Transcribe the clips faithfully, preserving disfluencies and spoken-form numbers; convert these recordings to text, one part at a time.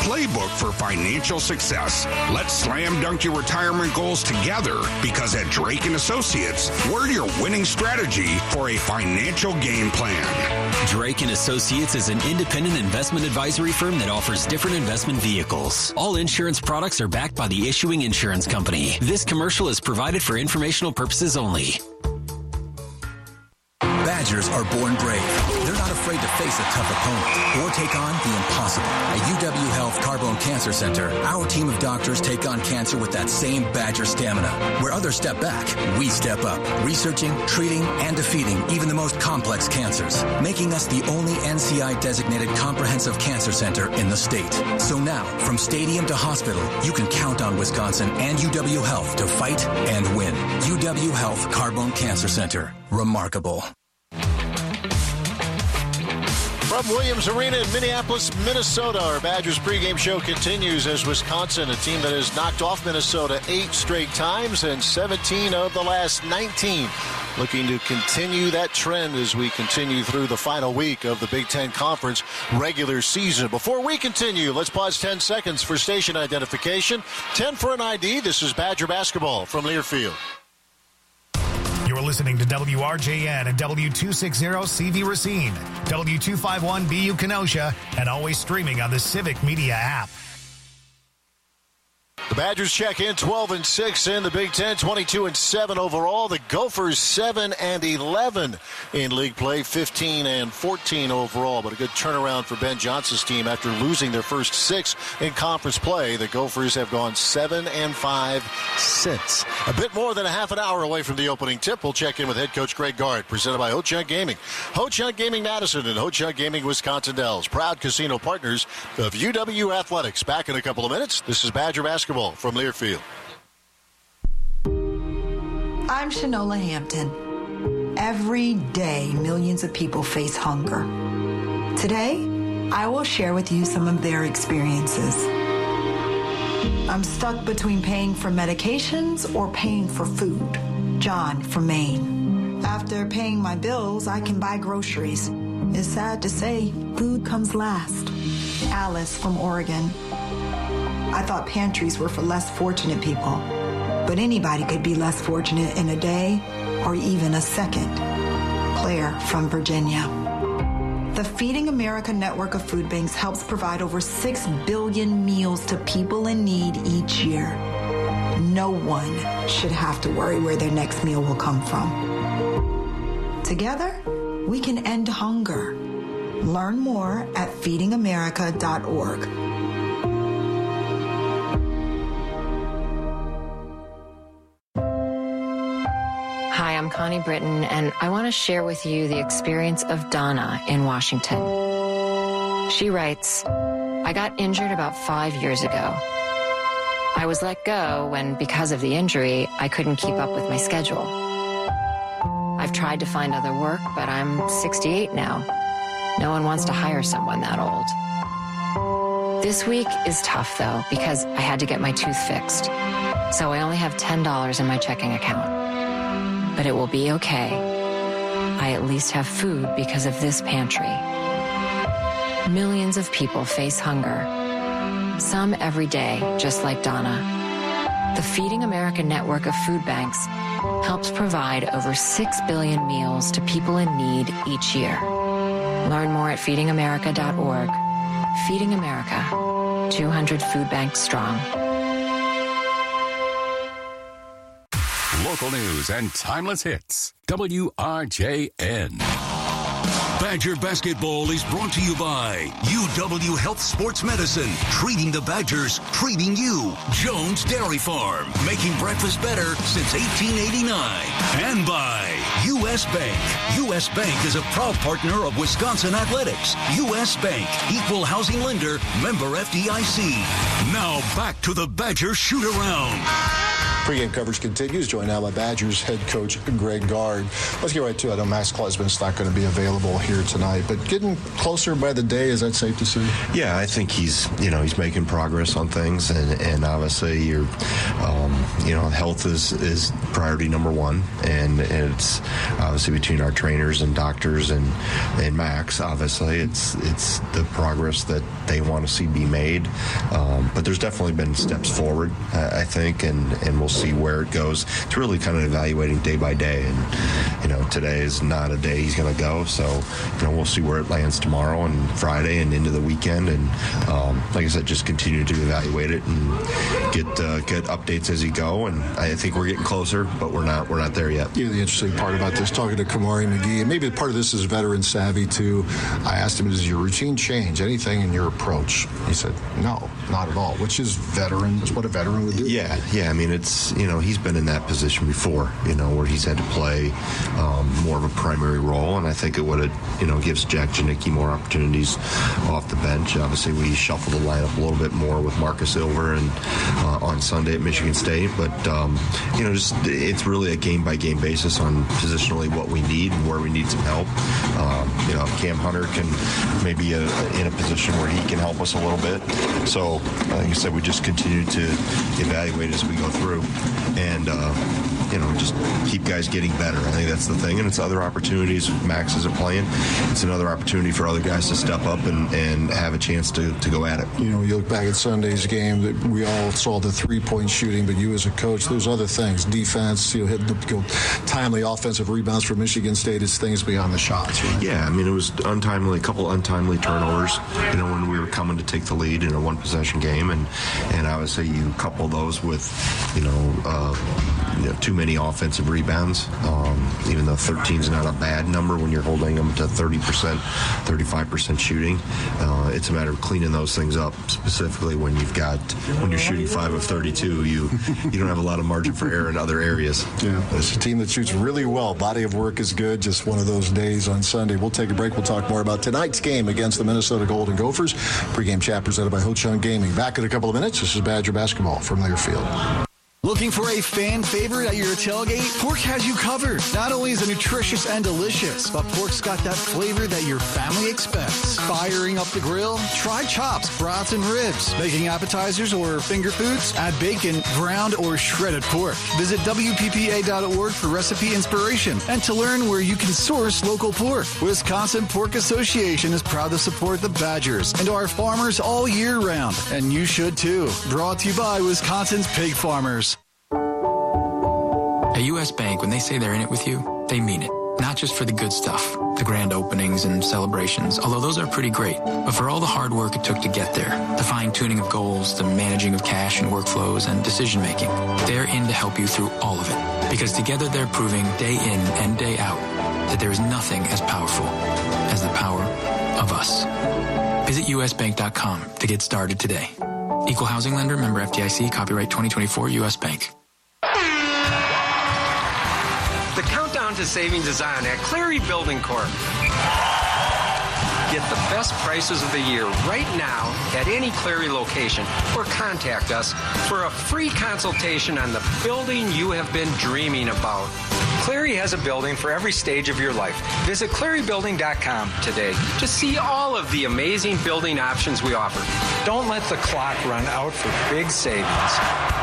playbook for financial success. Let's slam dunk your retirement goals together, because at Drake and Associates, we're your winning strategy for a financial game plan. Drake and Associates is an independent investment advisory firm that offers different investment vehicles. All insurance products are backed by the issuing insurance company. This commercial is provided for informational purposes only. Badgers are born brave. They're not afraid to face a tough opponent or take on the impossible. At U W Health Carbone Cancer Center, our team of doctors take on cancer with that same Badger stamina. Where others step back, we step up, researching, treating, and defeating even the most complex cancers, making us the only N C I-designated comprehensive cancer center in the state. So now, from stadium to hospital, you can count on Wisconsin and U W Health to fight and win. U W Health Carbone Cancer Center. Remarkable. From Williams Arena in Minneapolis, Minnesota, our Badgers pregame show continues as Wisconsin, a team that has knocked off Minnesota eight straight times and seventeen of the last nineteen. Looking to continue that trend as we continue through the final week of the Big Ten Conference regular season. Before we continue, let's pause ten seconds for station identification. ten for an I D. This is Badger basketball from Learfield. You're listening to W R J N and W two sixty C V Racine, W two fifty-one B U Kenosha, and always streaming on the Civic Media app. The Badgers check in twelve and six in the Big Ten, twenty-two and seven overall. The Gophers seven and eleven in league play, fifteen and fourteen overall. But a good turnaround for Ben Johnson's team after losing their first six in conference play. The Gophers have gone seven and five since. A bit more than a half an hour away from the opening tip. We'll check in with head coach Greg Gard, presented by Ho-Chunk Gaming. Ho-Chunk Gaming Madison and Ho-Chunk Gaming Wisconsin Dells, proud casino partners of U W Athletics. Back in a couple of minutes. This is Badger basketball from Learfield. I'm Shanola Hampton. Every day, millions of people face hunger. Today, I will share with you some of their experiences. I'm stuck between paying for medications or paying for food. John from Maine. After paying my bills, I can buy groceries. It's sad to say, food comes last. Alice from Oregon. I thought pantries were for less fortunate people, but anybody could be less fortunate in a day or even a second. Claire from Virginia. The Feeding America network of food banks helps provide over six billion meals to people in need each year. No one should have to worry where their next meal will come from. Together, we can end hunger. Learn more at feeding america dot org. Hi, I'm Connie Britton, and I want to share with you the experience of Donna in Washington. She writes, I got injured about five years ago. I was let go when, because of the injury, I couldn't keep up with my schedule. I've tried to find other work, but I'm sixty-eight now. No one wants to hire someone that old. This week is tough, though, because I had to get my tooth fixed. So I only have ten dollars in my checking account. But it will be okay. I at least have food because of this pantry. Millions of people face hunger. Some every day, just like Donna. The Feeding America network of food banks helps provide over six billion meals to people in need each year. Learn more at feeding america dot org. Feeding America, two hundred food banks strong. Local news and timeless hits. W R J N. Badger basketball is brought to you by U W Health Sports Medicine. Treating the Badgers, treating you. Jones Dairy Farm, making breakfast better since eighteen eighty-nine. And by U S Bank. U S Bank is a proud partner of Wisconsin Athletics. U S Bank, equal housing lender, member F D I C. Now back to the Badger shoot-around. Pre-game coverage continues. Joined now by Badgers head coach Greg Gard. Let's get right to it. I know Max Klesman's not going to be available here tonight, but getting closer by the day, is that safe to say? Yeah, I think he's, you know, he's making progress on things, and, and obviously, you're, um, you know, health is, is priority number one, and, and it's obviously between our trainers and doctors and, and Max. Obviously, it's it's the progress that they want to see be made, um, but there's definitely been steps forward, I, I think, and, and we'll see where it goes. It's really kind of evaluating day by day, and you know, today is not a day he's going to go, so you know, we'll see where it lands tomorrow and Friday and into the weekend, and um, like I said, just continue to evaluate it and get uh, get updates as you go. And I think we're getting closer, but we're not we're not there yet. You know, the interesting part about this, talking to Kamari McGee, and maybe part of this is veteran savvy too. I asked him, does your routine change anything in your approach? He said, no, not at all, which is veteran. It's what a veteran would do. Yeah, yeah. I mean, it's, you know, he's been in that position before, you know, where he's had to play um, more of a primary role, and I think it would have, you know, gives Jack Janicki more opportunities off the bench. Obviously, we shuffled the lineup a little bit more with Marcus Ilver and uh, on Sunday at Michigan State, but um, you know, just it's really a game by game basis on positionally what we need and where we need some help. Um, you know, Cam Hunter can maybe a, in a position where he can help us a little bit. So, like I said, we just continue to evaluate as we go through, and uh, you know, just keep guys getting better. I think that's the thing, and it's other opportunities. Max isn't playing. It's another opportunity for other guys to step up and, and have a chance to, to go at it. You know, you look back at Sunday's game, that we all saw the three-point shooting, but you as a coach, there's other things. Defense, you know, hitting the you know, timely offensive rebounds for Michigan State is things beyond the shots, right? Yeah, I mean, it was untimely, a couple untimely turnovers, you know, when we were coming to take the lead in a one-possession game, and, and obviously you couple those with, you know, uh, you know, too many offensive rebounds, um, even though thirteen is not a bad number when you're holding them to thirty percent, thirty-five percent shooting. Uh, it's a matter of cleaning those things up, specifically when you've got, when you're shooting five of thirty-two, you you don't have a lot of margin for error in other areas. Yeah, it's a team that shoots really well. Body of work is good. Just one of those days on Sunday. We'll take a break. We'll talk more about tonight's game against the Minnesota Golden Gophers. Pre-game chat presented by Ho Chunk Gaming. Back in a couple of minutes. This is Badger Basketball from Learfield. Looking for a fan favorite at your tailgate? Pork has you covered. Not only is it nutritious and delicious, but Pork's got that flavor that your family expects. Firing up the grill? Try chops, brats, and ribs. Making appetizers or finger foods? Add bacon, ground, or shredded pork. Visit W P P A dot org for recipe inspiration and to learn where you can source local pork. Wisconsin Pork Association is proud to support the Badgers and our farmers all year round, and you should too. Brought to you by Wisconsin's Pig Farmers. At U S Bank, when they say they're in it with you, they mean it. Not just for the good stuff, the grand openings and celebrations, although those are pretty great, but for all the hard work it took to get there, the fine-tuning of goals, the managing of cash and workflows, and decision-making. They're in to help you through all of it, because together they're proving day in and day out that there is nothing as powerful as the power of us. Visit U S bank dot com to get started today. Equal housing lender, member F D I C, copyright twenty twenty-four, U S Bank. The countdown to savings is on at Cleary Building Corp. Get the best prices of the year right now at any Cleary location, or contact us for a free consultation on the building you have been dreaming about. Cleary has a building for every stage of your life. Visit Cleary Building dot com today to see all of the amazing building options we offer. Don't let the clock run out for big savings.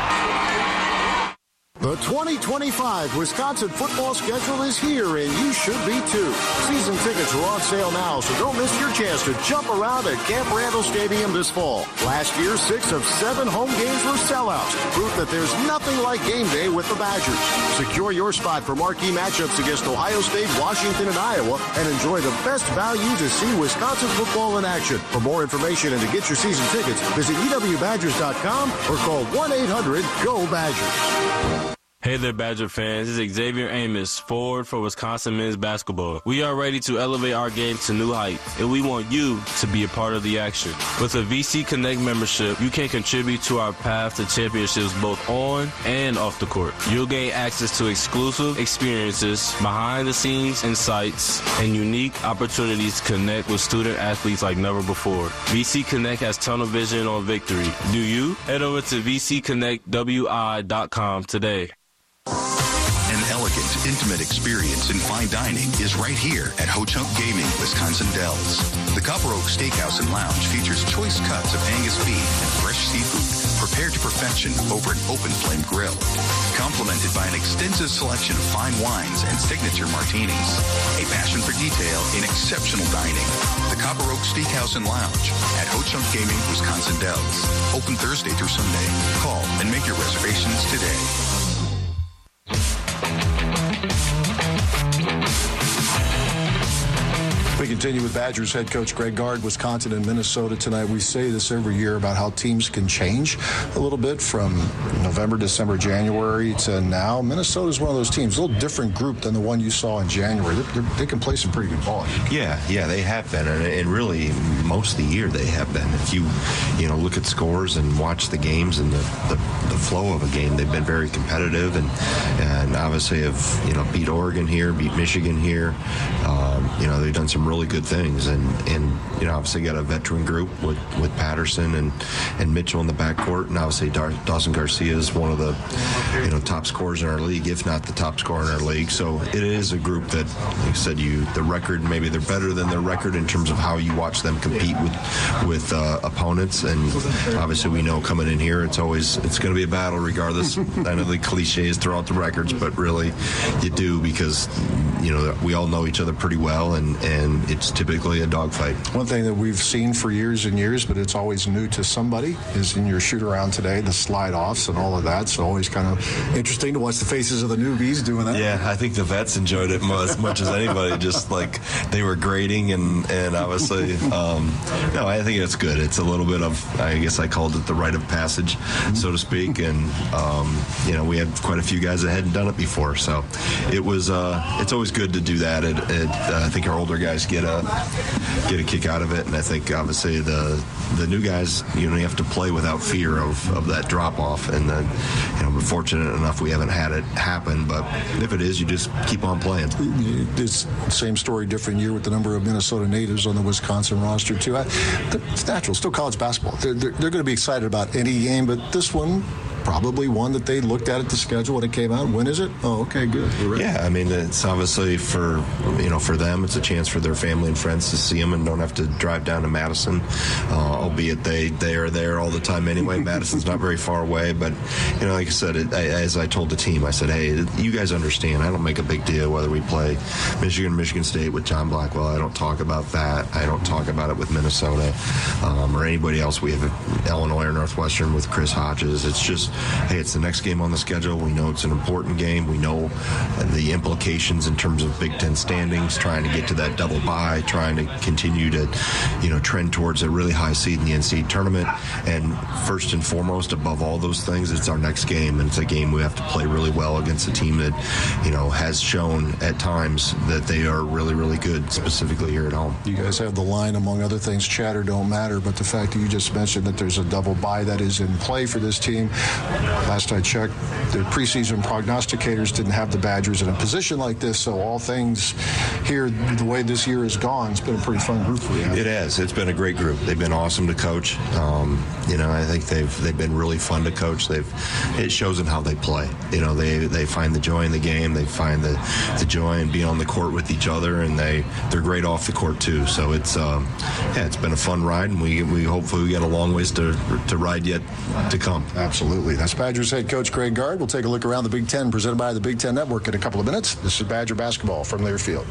The twenty twenty-five Wisconsin football schedule is here, and you should be too. Season tickets are on sale now, so don't miss your chance to jump around at Camp Randall Stadium this fall. Last year, six of seven home games were sellouts, proof that there's nothing like game day with the Badgers. Secure your spot for marquee matchups against Ohio State, Washington, and Iowa, and enjoy the best value to see Wisconsin football in action. For more information and to get your season tickets, visit E W Badgers dot com or call one eight hundred G O Badgers. Hey there, Badger fans. This is Xavier Amos, forward for Wisconsin men's basketball. We are ready to elevate our game to new heights, and we want you to be a part of the action. With a V C Connect membership, you can contribute to our path to championships both on and off the court. You'll gain access to exclusive experiences, behind-the-scenes insights, and unique opportunities to connect with student athletes like never before. V C Connect has tunnel vision on victory. Do you? Head over to v c connect w i dot com today. An elegant, intimate experience in fine dining is right here at Ho Chunk Gaming, Wisconsin Dells. The Copper Oak Steakhouse and Lounge features choice cuts of Angus beef and fresh seafood prepared to perfection over an open flame grill, complemented by an extensive selection of fine wines and signature martinis. A passion for detail in exceptional dining. The Copper Oak Steakhouse and Lounge at Ho Chunk Gaming, Wisconsin Dells. Open Thursday through Sunday. Call and make your reservations today. We continue with Badgers head coach Greg Gard. Wisconsin and Minnesota tonight. We say this every year about how teams can change a little bit from November, December, January to now. Minnesota is one of those teams, a little different group than the one you saw in January. They're, they're, they can play some pretty good ball. Yeah, yeah, they have been, and, and really most of the year they have been. If you, you know, look at scores and watch the games and the, the, the flow of a game, they've been very competitive, and and obviously have, you know, beat Oregon here, beat Michigan here. Um, you know, they've done some really good things, and and you know, obviously got a veteran group with, with Patterson and and Mitchell in the backcourt, and obviously Dar- Dawson Garcia is one of the, you know, top scorers in our league, if not the top scorer in our league. So it is a group that, like I said, you the record, maybe they're better than their record in terms of how you watch them compete with with uh, opponents, and obviously we know coming in here it's always it's going to be a battle regardless. I know the cliches throw out the records, but really you do, because you know we all know each other pretty well, and and it's typically a dogfight. One thing that we've seen for years and years, but it's always new to somebody, is in your shoot around today, the slide offs and all of that. So always kind of interesting to watch the faces of the newbies doing that. Yeah, I think the vets enjoyed it as much as anybody. Just like they were grading, and and obviously, um, no, I think it's good. It's a little bit of, I guess I called it the rite of passage, mm-hmm. so to speak. And um, you know, we had quite a few guys that hadn't done it before, so it was. Uh, it's always good to do that. It, it, uh, I think our older guys get a get a kick out of it, and I think obviously the the new guys, you know, you have to play without fear of, of that drop off, and then, you know, we're fortunate enough we haven't had it happen, but if it is, you just keep on playing. It's same story, different year with the number of Minnesota natives on the Wisconsin roster too. I, it's natural, still college basketball. They're, they're, they're going to be excited about any game, but this one, probably one that they looked at at the schedule when it came out. When is it? Oh, okay, good. Yeah, I mean, it's obviously for, you know, for them, it's a chance for their family and friends to see them and don't have to drive down to Madison, uh, albeit they, they are there all the time anyway. Madison's not very far away, but, you know, like I said, it, I, as I told the team, I said, hey, you guys understand, I don't make a big deal whether we play Michigan, Michigan State with John Blackwell. I don't talk about that. I don't talk about it with Minnesota um, or anybody else. We have Illinois or Northwestern with Chris Hodges. It's just, hey, it's the next game on the schedule. We know it's an important game. We know the implications in terms of Big Ten standings, trying to get to that double bye, trying to continue to, you know, trend towards a really high seed in the N C double A tournament. And first and foremost, above all those things, it's our next game, and it's a game we have to play really well against a team that, you know, has shown at times that they are really, really good, specifically here at home. You guys have the line, among other things, chatter don't matter, but the fact that you just mentioned that there's a double bye that is in play for this team. Last I checked, the preseason prognosticators didn't have the Badgers in a position like this, so all things here, the way this year has gone, it's been a pretty fun group for you. It has. It's been a great group. They've been awesome to coach. Um, you know, I think they've they've been really fun to coach. They've it shows in how they play. You know, they they find the joy in the game. They find the, the joy in being on the court with each other, and they they're great off the court too. So it's um, yeah, it's been a fun ride, and we we hopefully we got a long ways to to ride yet to come. Absolutely. That's Badgers head coach Greg Gard. We'll take a look around the Big Ten, presented by the Big Ten Network, in a couple of minutes. This is Badger basketball from Learfield.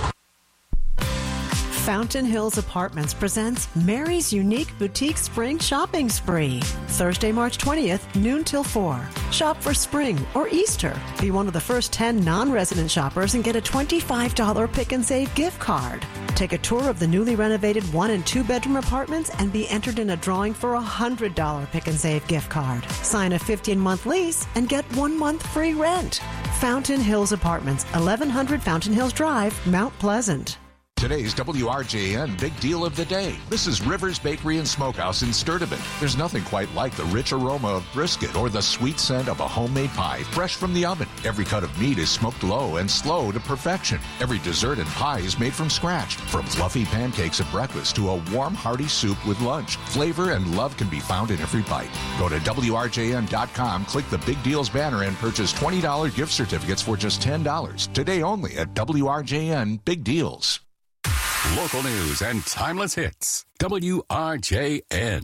Fountain Hills Apartments presents Mary's Unique Boutique Spring Shopping Spree. Thursday, March twentieth, noon till four. Shop for spring or Easter. Be one of the first ten non-resident shoppers and get a twenty-five dollars pick and save gift card. Take a tour of the newly renovated one- and two-bedroom apartments and be entered in a drawing for a one hundred dollars Pick and Save gift card. Sign a fifteen-month lease and get one month free rent. Fountain Hills Apartments, eleven hundred Fountain Hills Drive, Mount Pleasant. Today's W R J N Big Deal of the Day. This is Rivers Bakery and Smokehouse in Sturtevant. There's nothing quite like the rich aroma of brisket or the sweet scent of a homemade pie fresh from the oven. Every cut of meat is smoked low and slow to perfection. Every dessert and pie is made from scratch. From fluffy pancakes at breakfast to a warm, hearty soup with lunch. Flavor and love can be found in every bite. Go to W R J N dot com, click the Big Deals banner, and purchase twenty dollars gift certificates for just ten dollars. Today only at W R J N Big Deals. Local news and timeless hits. W R J N.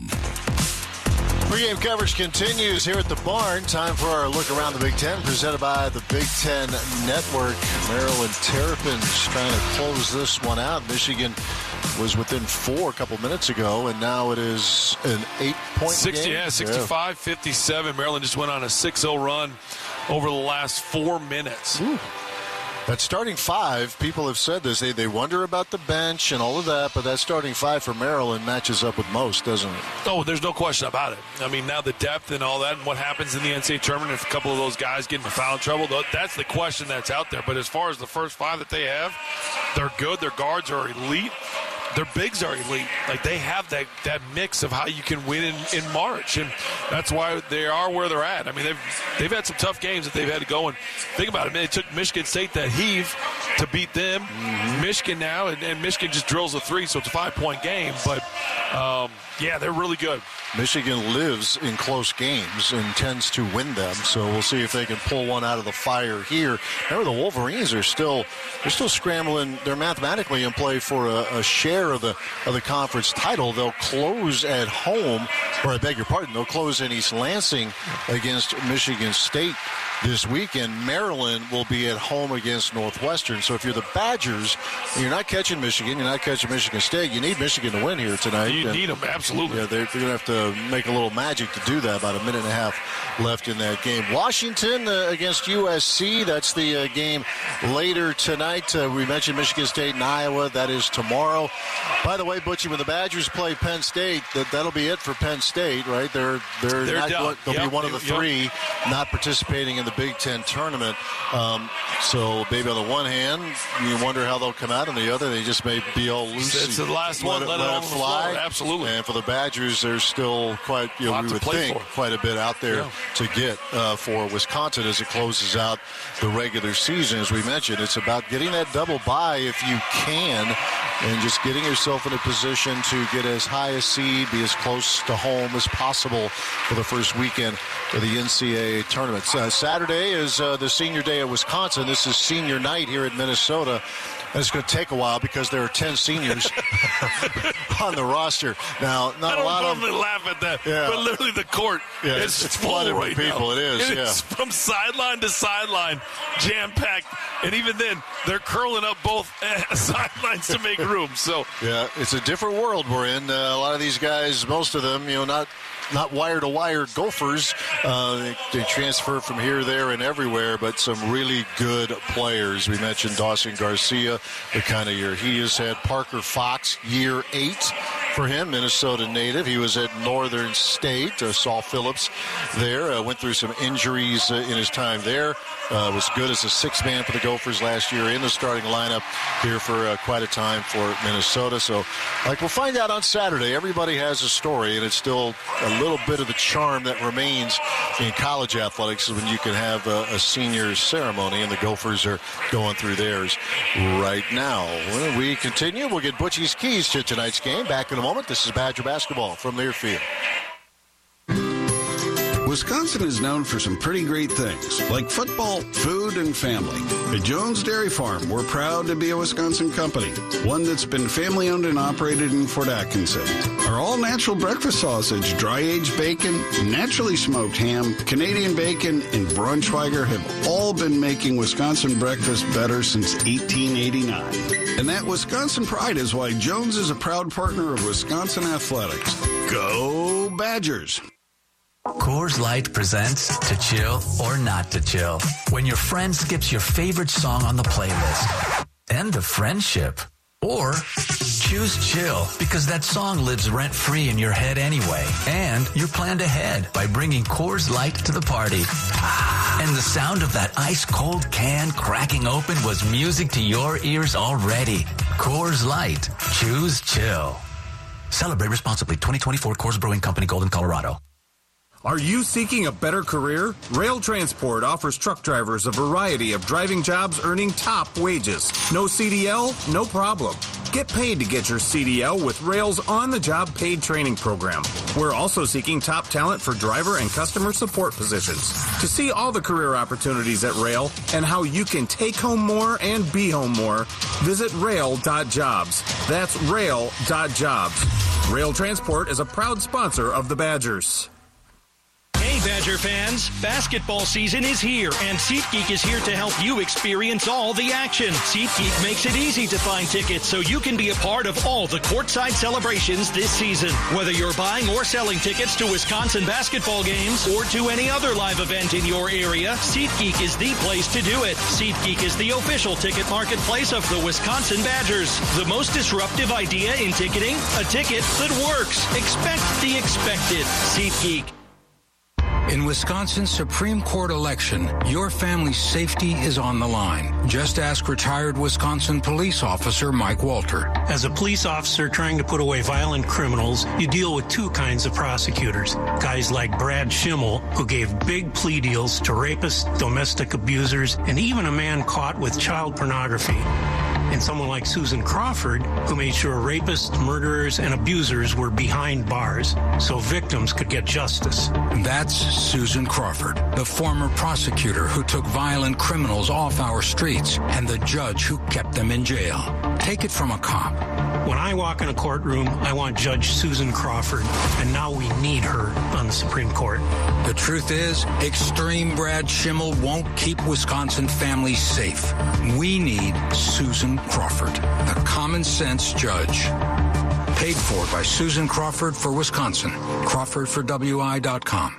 Pre-game coverage continues here at the Barn. Time for our look around the Big Ten, presented by the Big Ten Network. Maryland Terrapins trying to close this one out. Michigan was within four a couple minutes ago, and now it is an eight-point sixty, game. Yeah, sixty-five fifty-seven. Maryland just went on a six oh run over the last four minutes. Ooh. That starting five, people have said this, they, they wonder about the bench and all of that, but that starting five for Maryland matches up with most, doesn't it? Oh, there's no question about it. I mean, now the depth and all that and what happens in the N C double A tournament if a couple of those guys get into foul trouble, that's the question that's out there. But as far as the first five that they have, they're good. Their guards are elite. Their bigs are elite. Like, they have that, that mix of how you can win in, in March, and that's why they are where they're at. I mean, they've they've had some tough games that they've had to go and think about it. Man, it took Michigan State that heave to beat them. Mm-hmm. Michigan now, and, and Michigan just drills a three, so it's a five-point game. But, um, yeah, they're really good. Michigan lives in close games and tends to win them, so we'll see if they can pull one out of the fire here. Remember, the Wolverines are still they're still scrambling. They're mathematically in play for a, a share of the of the conference title. They'll close at home, or I beg your pardon, they'll close in East Lansing against Michigan State this weekend. Maryland will be at home against Northwestern. So if you're the Badgers, you're not catching Michigan, you're not catching Michigan State. You need Michigan to win here tonight. You and, need them, absolutely. Yeah, they're, they're going to have to make a little magic to do that. About a minute and a half left in that game. Washington uh, against U S C. That's the uh, game later tonight. Uh, we mentioned Michigan State and Iowa. That is tomorrow. By the way, Butchie, when the Badgers play Penn State, that, that'll be it for Penn State, right? They're they're, they're not going, they'll yep. be one of the three yep. not participating in the Big Ten tournament. Um, so maybe on the one hand, you wonder how they'll come out. On the other, they just may be all loose. It's the last let one. It, let, let it, it on fly. The floor. Absolutely. And for the Badgers, there's still quite, you know, we would think, for. quite a bit out there yeah. to get uh, for Wisconsin as it closes out the regular season. As we mentioned, it's about getting that double bye if you can, and just getting yourself in a position to get as high a seed, be as close to home as possible for the first weekend of the N C double A tournament. Uh, Saturday is uh, the senior day at Wisconsin. This is senior night here at Minnesota. And it's going to take a while because there are ten seniors on the roster. Now, not I don't a lot normally of laugh at that, yeah. but literally the court yeah, is it's full flooded right with people. now. It is, it yeah. is from sideline to sideline, jam-packed. And even then, they're curling up both sidelines to make room. So yeah, it's a different world we're in. Uh, a lot of these guys, most of them, you know, not not wire-to-wire Gophers. Uh, they, they transfer from here, there, and everywhere, but some really good players. We mentioned Dawson Garcia, the kind of year he has had. Parker Fox, year eight for him, Minnesota native. He was at Northern State. Uh, Saul Phillips there. Uh, went through some injuries uh, in his time there. Uh, was good as a six-man for the Gophers last year in the starting lineup here for uh, quite a time for Minnesota. So, like, we'll find out on Saturday. Everybody has a story, and it's still a little bit of the charm that remains in college athletics when you can have a, a senior ceremony, and the Gophers are going through theirs right now. When we continue, we'll get Butchie's keys to tonight's game. Back in a moment. This is Badger basketball from Learfield. Wisconsin is known for some pretty great things, like football, food, and family. At Jones Dairy Farm, we're proud to be a Wisconsin company, one that's been family-owned and operated in Fort Atkinson. Our all-natural breakfast sausage, dry-aged bacon, naturally smoked ham, Canadian bacon, and Braunschweiger have all been making Wisconsin breakfast better since eighteen eighty-nine. And that Wisconsin pride is why Jones is a proud partner of Wisconsin athletics. Go Badgers! Coors Light presents To Chill or Not to Chill. When your friend skips your favorite song on the playlist. End of friendship. Or choose chill, because that song lives rent-free in your head anyway. And you're planned ahead by bringing Coors Light to the party. And the sound of that ice-cold can cracking open was music to your ears already. Coors Light. Choose chill. Celebrate responsibly. twenty twenty-four Coors Brewing Company, Golden, Colorado. Are you seeking a better career? Rail Transport offers truck drivers a variety of driving jobs earning top wages. No C D L? No problem. Get paid to get your C D L with Rail's on-the-job paid training program. We're also seeking top talent for driver and customer support positions. To see all the career opportunities at Rail and how you can take home more and be home more, visit rail dot jobs. That's rail dot jobs. Rail Transport is a proud sponsor of the Badgers. Hey, Badger fans, basketball season is here, and SeatGeek is here to help you experience all the action. SeatGeek makes it easy to find tickets so you can be a part of all the courtside celebrations this season. Whether you're buying or selling tickets to Wisconsin basketball games or to any other live event in your area, SeatGeek is the place to do it. SeatGeek is the official ticket marketplace of the Wisconsin Badgers. The most disruptive idea in ticketing? A ticket that works. Expect the expected. SeatGeek. In Wisconsin's Supreme Court election, your family's safety is on the line. Just ask retired Wisconsin police officer Mike Walter. As a police officer trying to put away violent criminals, you deal with two kinds of prosecutors. Guys like Brad Schimmel, who gave big plea deals to rapists, domestic abusers, and even a man caught with child pornography. And someone like Susan Crawford, who made sure rapists, murderers, and abusers were behind bars so victims could get justice. That's Susan Crawford, the former prosecutor who took violent criminals off our streets and the judge who kept them in jail. Take it from a cop. When I walk in a courtroom, I want Judge Susan Crawford, and now we need her on the Supreme Court. The truth is, extreme Brad Schimmel won't keep Wisconsin families safe. We need Susan Crawford, the common sense judge. Paid for by Susan Crawford for Wisconsin. Crawford for W I dot com.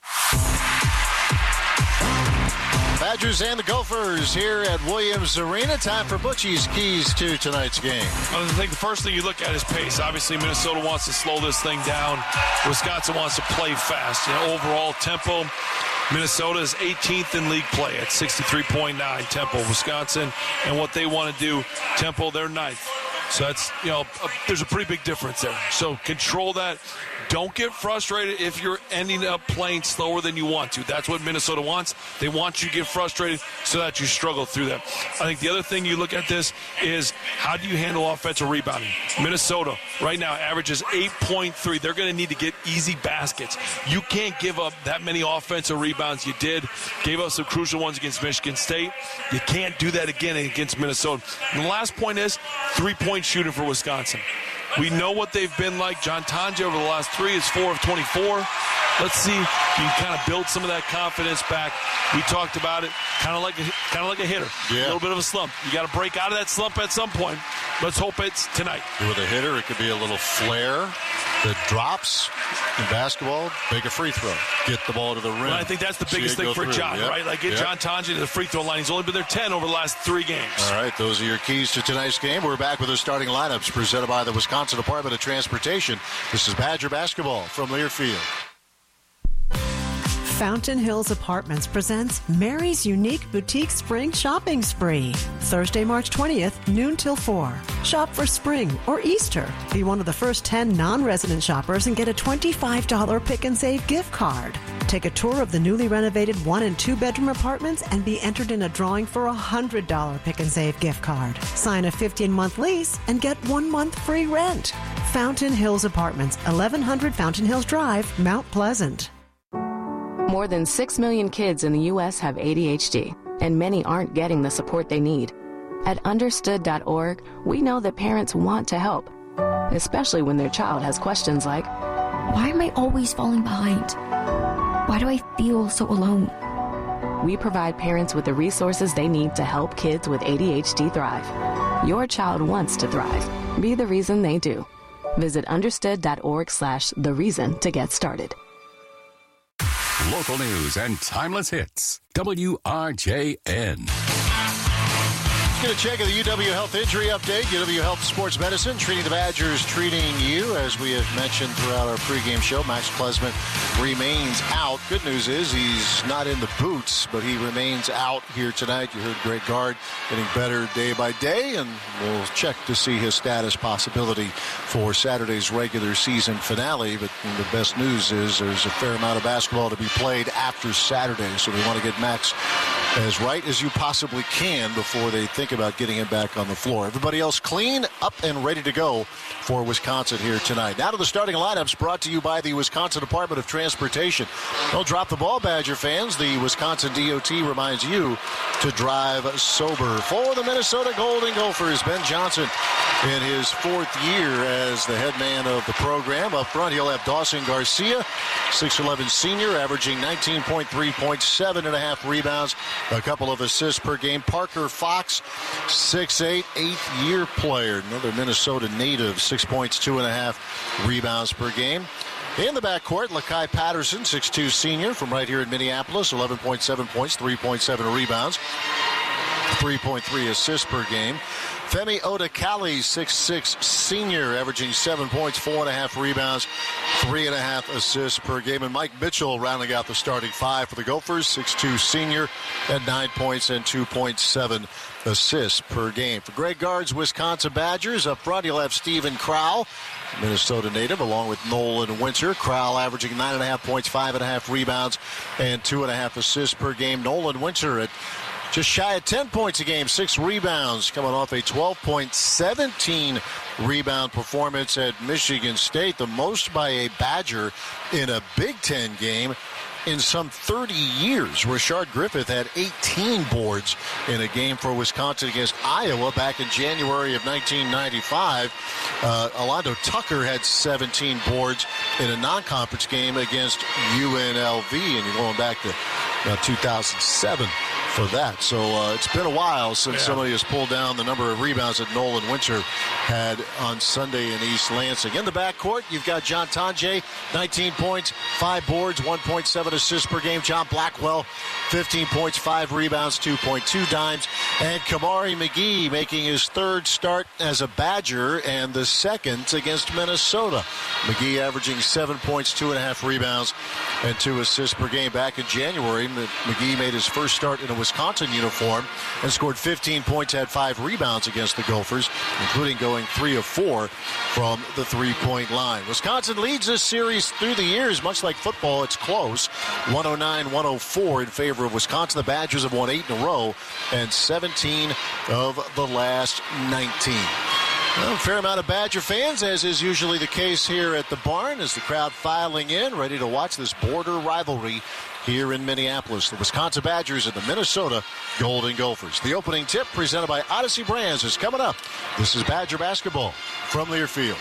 Badgers and the Gophers here at Williams Arena. Time for Butchie's keys to tonight's game. I think the first thing you look at is pace. Obviously, Minnesota wants to slow this thing down. Wisconsin wants to play fast. You know, overall tempo, Minnesota is eighteenth in league play at sixty-three point nine tempo. Wisconsin and what they want to do, tempo, they're ninth. So that's, you know, a, there's a pretty big difference there. So control that. Don't get frustrated if you're ending up playing slower than you want to. That's what Minnesota wants. They want you to get frustrated so that you struggle through that. I think the other thing you look at this is how do you handle offensive rebounding? Minnesota right now averages eight point three. They're going to need to get easy baskets. You can't give up that many offensive rebounds. You did. Gave up some crucial ones against Michigan State. You can't do that again against Minnesota. And the last point is three-point shooting for Wisconsin. We know what they've been like. John Tonje over the last three is four of twenty-four. Let's see if you can kind of build some of that confidence back. We talked about it, kind of like a, kind of like a hitter. Yeah. A little bit of a slump. You got to break out of that slump at some point. Let's hope it's tonight. With a hitter, it could be a little flare that drops in basketball. Make a free throw. Get the ball to the rim. Well, I think that's the biggest thing for through. John, Yep. right? Like get Yep. John Tonje to the free throw line. He's only been there ten over the last three games. All right, those are your keys to tonight's game. We're back with the starting lineups presented by the Wisconsin Department of Transportation. This is Badger basketball from Learfield. Fountain Hills Apartments presents Mary's Unique Boutique Spring Shopping Spree. Thursday, March twentieth, noon till four. Shop for spring or Easter. Be one of the first ten non-resident shoppers and get a twenty-five dollars pick and save gift card. Take a tour of the newly renovated one and two bedroom apartments and be entered in a drawing for a one hundred dollars pick and save gift card. Sign a fifteen month lease and get one month free rent. Fountain Hills Apartments, eleven hundred Fountain Hills Drive, Mount Pleasant. More than six million kids in the U S have A D H D, and many aren't getting the support they need. At understood dot org, we know that parents want to help, especially when their child has questions like, why am I always falling behind? Why do I feel so alone? We provide parents with the resources they need to help kids with A D H D thrive. Your child wants to thrive. Be the reason they do. Visit understood dot org slash the reason to get started. Local news and timeless hits. W R J N. Going to check the U W Health Injury Update. U W Health Sports Medicine, treating the Badgers, treating you. As we have mentioned throughout our pregame show, Max Klesmit remains out. Good news is he's not in the boots, but he remains out here tonight. You heard Greg Gard getting better day by day, and we'll check to see his status possibility for Saturday's regular season finale. But the best news is there's a fair amount of basketball to be played after Saturday, so we want to get Max as right as you possibly can before they think about getting him back on the floor. Everybody else clean, up, and ready to go for Wisconsin here tonight. Now to the starting lineups, brought to you by the Wisconsin Department of Transportation. Don't drop the ball, Badger fans. The Wisconsin D O T reminds you to drive sober. For the Minnesota Golden Gophers, Ben Johnson in his fourth year as the head man of the program. Up front, he'll have Dawson Garcia, six eleven senior, averaging nineteen point three points, seven and a half rebounds, a couple of assists per game. Parker Fox, six eight, eighth-year player, another Minnesota native, six points, two and a half rebounds per game. In the backcourt, Lakai Patterson, six two senior from right here in Minneapolis, eleven point seven points, three point seven rebounds, three point three assists per game. Femi Odakali, six six senior, averaging seven points, four and a half rebounds, three and a half assists per game. And Mike Mitchell rounding out the starting five for the Gophers, six two senior at nine points and two point seven assists per game. For Greg Gard's Wisconsin Badgers, up front he'll have Steven Crowell, Minnesota native, along with Nolan Winter. Crowell averaging nine and a half points, five and a half rebounds, and two and a half assists per game. Nolan Winter at just shy of ten points a game, six rebounds, coming off a twelve point seventeen rebound performance at Michigan State, the most by a Badger in a Big Ten game in some thirty years. Rashard Griffith had eighteen boards in a game for Wisconsin against Iowa back in January of nineteen ninety-five. Uh, Alondo Tucker had seventeen boards in a non-conference game against U N L V, and you're going back to uh, two thousand seven. For that. So uh, it's been a while since yeah. somebody has pulled down the number of rebounds that Nolan Winter had on Sunday in East Lansing. In the backcourt, you've got John Tonje, nineteen points, five boards, one point seven assists per game. John Blackwell, fifteen points, five rebounds, two point two dimes. And Kamari McGee making his third start as a Badger and the second against Minnesota. McGee averaging seven points, two and a half rebounds, and two assists per game. Back in January, McGee made his first start in a Wisconsin uniform and scored fifteen points, had five rebounds against the Gophers, including going three of four from the three-point line. Wisconsin leads this series through the years. Much like football, it's close. one oh nine one oh four in favor of Wisconsin. The Badgers have won eight in a row and seventeen of the last nineteen. Well, a fair amount of Badger fans, as is usually the case here at the barn, as the crowd filing in, ready to watch this border rivalry here in Minneapolis. The Wisconsin Badgers and the Minnesota Golden Gophers. The opening tip presented by Odyssey Brands is coming up. This is Badger basketball from Learfield.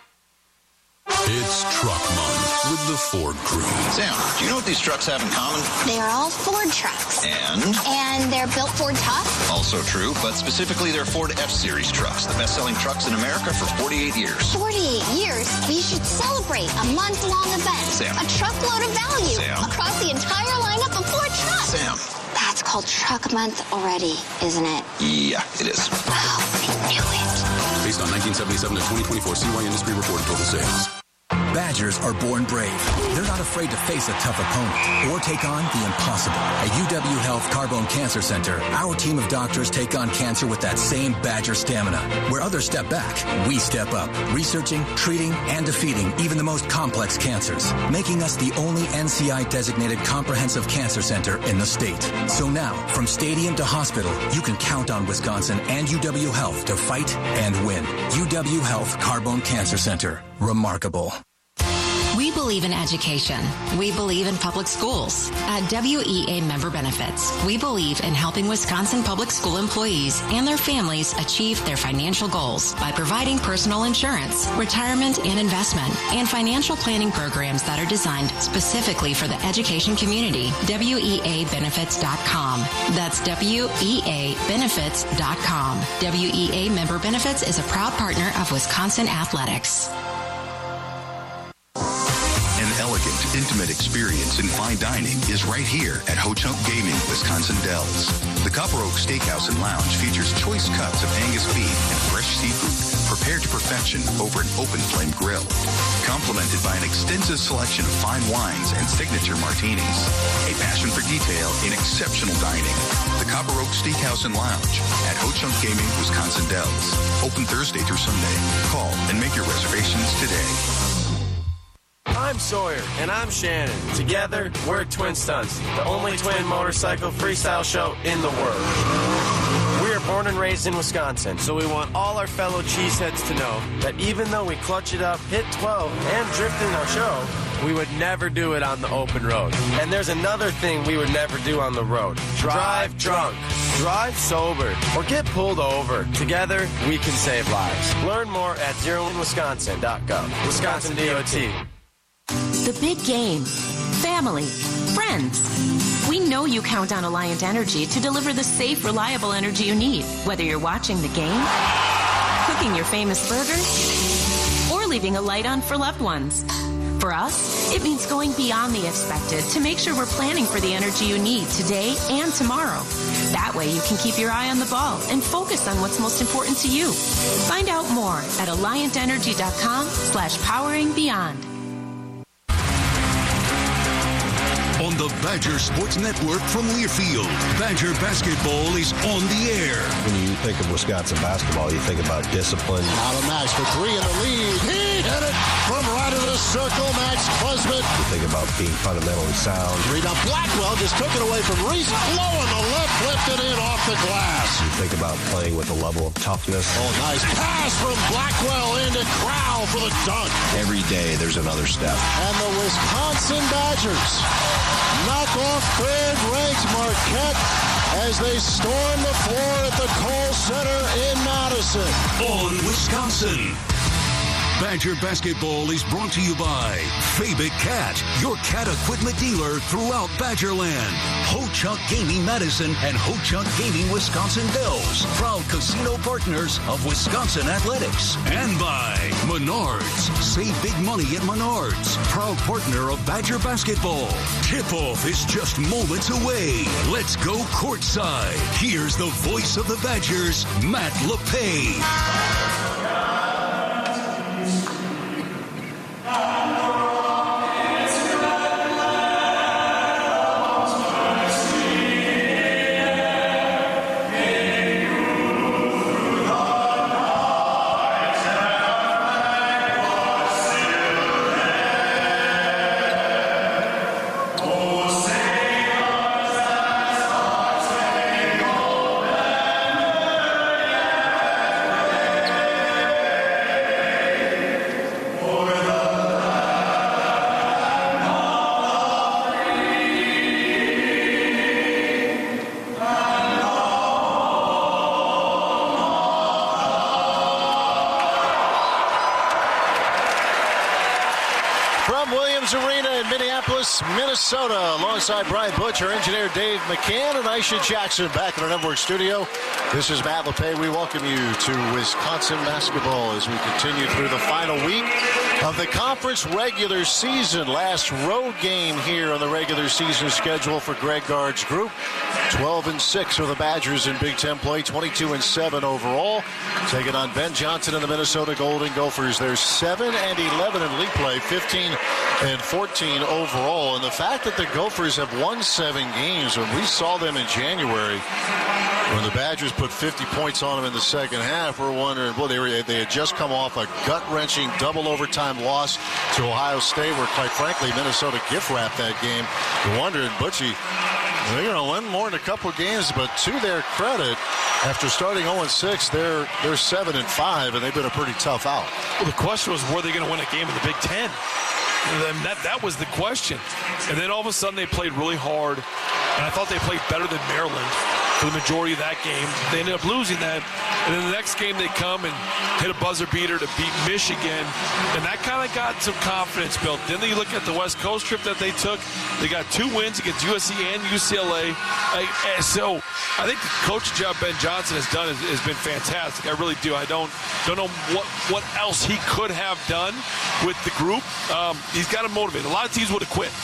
It's Truck Month with the Ford Crew. Sam, do you know what these trucks have in common? They are all Ford trucks. And? And they're built Ford tough? Also true, but specifically they're Ford F-Series trucks, the best-selling trucks in America for forty-eight years. forty-eight years? We should celebrate a month-long event. Sam. A truckload of value. Sam. Across the entire lineup of Ford trucks. Sam. That's called Truck Month already, isn't it? Yeah, it is. Oh, I knew it. Based on nineteen seventy-seven to twenty twenty-four C Y Industry Report total sales. Badgers are born brave. They're not afraid to face a tough opponent or take on the impossible. At U W Health Carbone Cancer Center, our team of doctors take on cancer with that same Badger stamina. Where others step back, we step up, researching, treating, and defeating even the most complex cancers, making us the only N C I-designated comprehensive cancer center in the state. So now, from stadium to hospital, you can count on Wisconsin and U W Health to fight and win. U W Health Carbone Cancer Center. Remarkable. We believe in education. We believe in public schools. At W E A Member Benefits, we believe in helping Wisconsin public school employees and their families achieve their financial goals by providing personal insurance, retirement and investment, and financial planning programs that are designed specifically for the education community. W E A benefits dot com. That's W E A benefits dot com. W E A Member Benefits is a proud partner of Wisconsin Athletics. An elegant, intimate experience in fine dining is right here at Ho-Chunk Gaming, Wisconsin Dells. The Copper Oak Steakhouse and Lounge features choice cuts of Angus beef and fresh seafood prepared to perfection over an open flame grill, complemented by an extensive selection of fine wines and signature martinis. A passion for detail in exceptional dining. The Copper Oak Steakhouse and Lounge at Ho-Chunk Gaming, Wisconsin Dells. Open Thursday through Sunday. Call and make your reservations today. I'm Sawyer, and I'm Shannon. Together, we're Twin Stunts, the only twin motorcycle freestyle show in the world. We are born and raised in Wisconsin, so we want all our fellow cheeseheads to know that even though we clutch it up, hit twelve, and drift in our show, we would never do it on the open road. And there's another thing we would never do on the road. Drive drunk, drive sober, or get pulled over. Together, we can save lives. Learn more at zero in wisconsin dot gov. Wisconsin D O T. The big game. Family. Friends. We know you count on Alliant Energy to deliver the safe, reliable energy you need, whether you're watching the game, cooking your famous burgers, or leaving a light on for loved ones. For us, it means going beyond the expected to make sure we're planning for the energy you need today and tomorrow. That way you can keep your eye on the ball and focus on what's most important to you. Find out more at alliant energy dot com slash powering beyond. On the Badger Sports Network from Learfield, Badger basketball is on the air. When you think of Wisconsin basketball, you think about discipline. Out of Max for three in the lead. He hit it from right of the circle. Max Klesmit. You think about being fundamentally sound. Rebound. Blackwell just took it away from Reese. Low on the left, lifted in off the glass. You think about playing with a level of toughness. Oh, nice pass from Blackwell into Crowell for the dunk. Every day there's another step. And the Wisconsin Badgers knock off third-ranked Marquette as they storm the floor at the Kohl Center in Madison. On Wisconsin. Badger basketball is brought to you by Fabic Cat, your cat equipment dealer throughout Badgerland. Ho-Chunk Gaming Madison and Ho-Chunk Gaming Wisconsin Dells, proud casino partners of Wisconsin Athletics. And by Menards. Save big money at Menards, proud partner of Badger basketball. Tip-off is just moments away. Let's go courtside. Here's the voice of the Badgers, Matt LePay. Minnesota, alongside Brian Butcher, engineer Dave McCann, and Aisha Jackson back in our network studio. This is Matt LePay. We welcome you to Wisconsin basketball as we continue through the final week of the conference regular season. Last road game here on the regular season schedule for Greg Gard's group. twelve and six for the Badgers in Big Ten play, twenty-two and seven overall. Taking on Ben Johnson and the Minnesota Golden Gophers. They're seven and eleven in league play, fifteen and fourteen overall. And the fact that the Gophers have won seven games, when we saw them in January, when the Badgers put fifty points on them in the second half, we're wondering, well, they, were, they had just come off a gut-wrenching double overtime loss to Ohio State, where, quite frankly, Minnesota gift-wrapped that game. You're wondering, Butchie, they're going to win more than a couple games, but to their credit, after starting oh and six, they're they're seven and five, and they've been a pretty tough out. Well, the question was, were they going to win a game in the Big Ten? And that, that was the question. And then all of a sudden they played really hard, and I thought they played better than Maryland. for the majority of that game. They ended up losing that. And then the next game they come and hit a buzzer beater to beat Michigan. And that kind of got some confidence built. Then you look at the West Coast trip that they took. They got two wins against U S C and U C L A. I, so I think the coaching job Ben Johnson has done has, has been fantastic. I really do. I don't don't know what, what else he could have done with the group. Um, he's got to motivate. A lot of teams would have quit.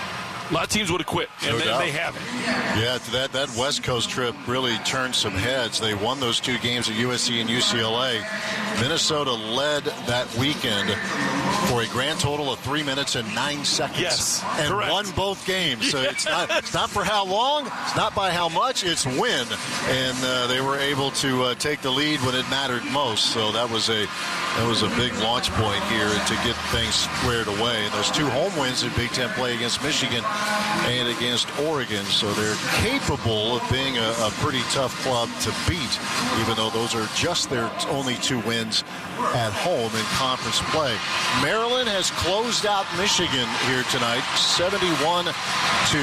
A lot of teams would have quit, and no they, doubt. they haven't. Yeah, that, that West Coast trip really turned some heads. They won those two games at U S C and U C L A. Minnesota led that weekend for a grand total of three minutes and nine seconds. Yes, and correct. won both games. So Yes. it's not it's not for how long, it's not by how much, it's win. And uh, they were able to uh, take the lead when it mattered most. So that was a that was a big launch point here to get things squared away. And those two home wins in Big Ten play against Michigan and against Oregon. So they're capable of being a, a pretty tough club to beat, even though those are just their only two wins at home in conference play. Maryland has closed out Michigan here tonight, seventy-one to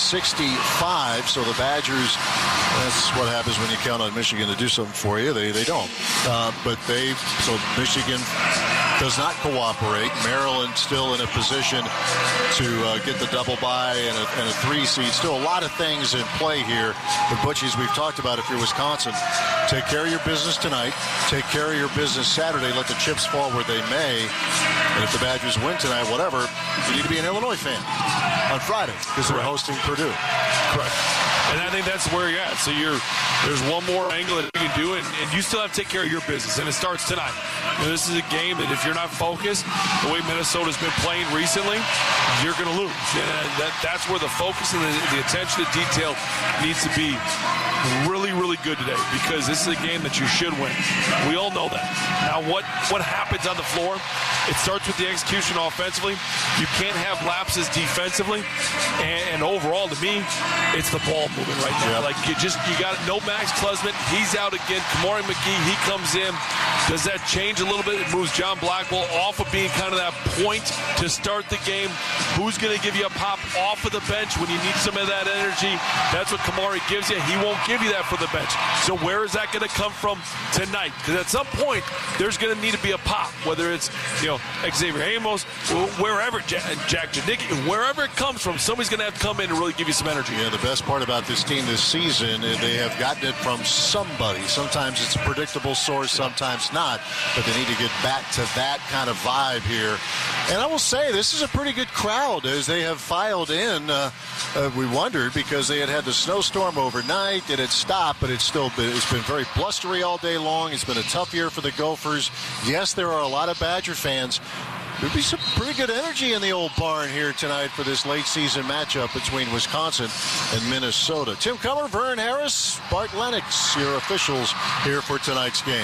sixty-five. So the Badgers, that's what happens when you count on Michigan to do something for you. They they don't. Uh, but they, so Michigan does not cooperate. Maryland still in a position to uh, get the double bye and a, and a three seed. Still a lot of things in play here. But Butchies, we've talked about if you're Wisconsin, take care of your business tonight. Take care of your business Saturday. Let the chips fall where they may. And if the Badgers win tonight, whatever, you need to be an Illinois fan on Friday because they're hosting Purdue. Correct. And I think that's where you're at. So you're there's one more angle that you can do, and, and you still have to take care of your business, and it starts tonight. You know, this is a game that if you're not focused, the way Minnesota's been playing recently, you're going to lose. And that, that's where the focus and the, the attention to detail needs to be really, really good today, because this is a game that you should win. We all know that. Now, what, what happens on the floor? It starts with the execution offensively. You can't have lapses defensively. And, and overall, to me, it's the ball moving right now. Yep. Like, you just, you got no Max Klesmit. He's out again. Kamari McGee, he comes in. Does that change a little bit? It moves John Blackwell off of being kind of that point to start the game. Who's going to give you a pop off of the bench when you need some of that energy? That's what Kamari gives you. He won't give you that for the bench. So where is that going to come from tonight? Because at some point, there's going to need to be a pop, whether it's, you know, Xavier Amos, wherever, Jack, Jack Janicki, wherever it comes from, somebody's going to have to come in and really give you some energy. Yeah, the best part about this team this season, they have gotten it from somebody. Sometimes it's a predictable source, sometimes not, but they need to get back to that kind of vibe here. And I will say, this is a pretty good crowd as they have filed in. Uh, uh, we wondered because they had had the snowstorm overnight. It had stopped, but it's still been, it's been very blustery all day long. It's been a tough year for the Gophers. Yes, there are a lot of Badger fans. There'd be some pretty good energy in the old barn here tonight for this late season matchup between Wisconsin and Minnesota. Tim Comer, Vern Harris, Bart Lennox, your officials here for tonight's game.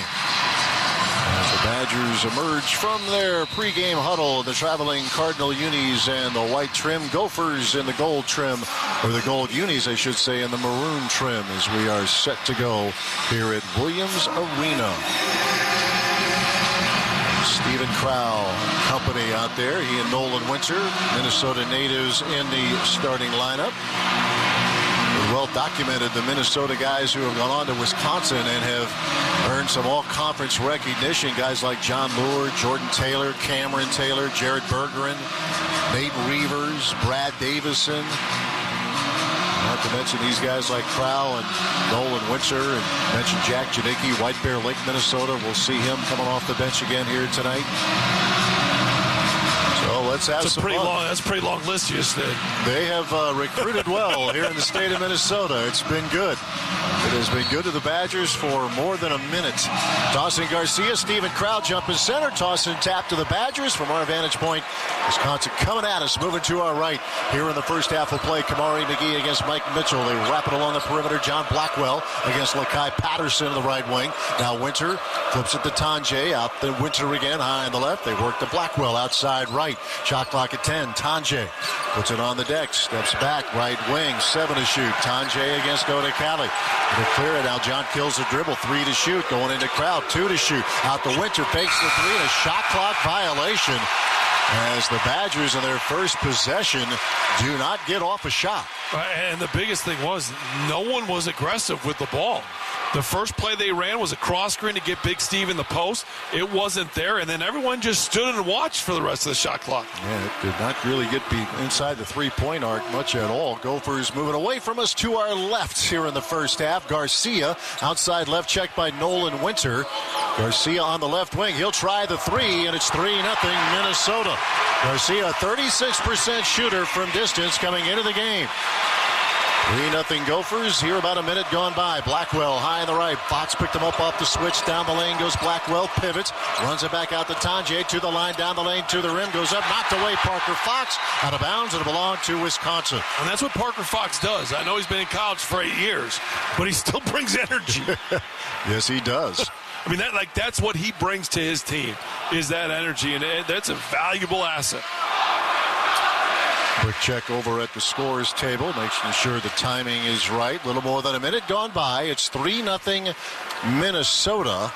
As the Badgers emerge from their pregame huddle, the traveling Cardinal unis and the white trim, Gophers in the gold trim, or the gold unis, I should say, in the maroon trim, as we are set to go here at Williams Arena. Stephen Crowell, company out there. He and Nolan Winter, Minnesota natives in the starting lineup. Well documented, the Minnesota guys who have gone on to Wisconsin and have earned some all-conference recognition. Guys like John Moore, Jordan Taylor, Cameron Taylor, Jared Bergeron, Nate Reavers, Brad Davison. Not to mention these guys like Crowell and Nolan Winter, and mention Jack Janicki, White Bear Lake, Minnesota. We'll see him coming off the bench again here tonight. So let's have that's some a pretty fun. long. That's a pretty long list you just did. They have uh, recruited well here in the state of Minnesota. It's been good. It has been good to the Badgers for more than a minute. Tossing Garcia, Stephen Crowell jumping center, tossing tap to the Badgers from our vantage point. Wisconsin coming at us, moving to our right. Here in the first half will play Kamari McGee against Mike Mitchell. They wrap it along the perimeter. John Blackwell against Lakai Patterson in the right wing. Now Winter flips it to Tanjay. Out the Winter again, high on the left. They work to Blackwell outside right. Shot clock at ten. Tanjay puts it on the deck, steps back, right wing, seven to shoot. Tanjay against Oda Cali. They clear it out. John kills the dribble, three to shoot. Going into crowd, two to shoot. Out the Winter, fakes the three, and a shot clock violation. as the Badgers in their first possession do not get off a shot. And the biggest thing was no one was aggressive with the ball. The first play they ran was a cross screen to get Big Steve in the post. It wasn't there, and then everyone just stood and watched for the rest of the shot clock. Yeah, it did not really get be inside the three-point arc much at all. Gophers moving away from us to our left here in the first half. Garcia, outside left, checked by Nolan Winter. Garcia on the left wing. He'll try the three, and it's three nothing Minnesota. Garcia, thirty-six percent shooter from distance coming into the game. three nothing Gophers. Here about a minute gone by. Blackwell high on the right. Fox picked him up off the switch. Down the lane goes Blackwell. Pivots. Runs it back out to Tanjay. To the line. Down the lane. To the rim. Goes up. Knocked away Parker Fox. Out of bounds. It'll belong to Wisconsin. And that's what Parker Fox does. I know he's been in college for eight years, but he still brings energy. Yes, he does. I mean, that like that's what he brings to his team is that energy, and that's a valuable asset. Quick check over at the scores table, making sure the timing is right. A little more than a minute gone by. It's three nothing Minnesota.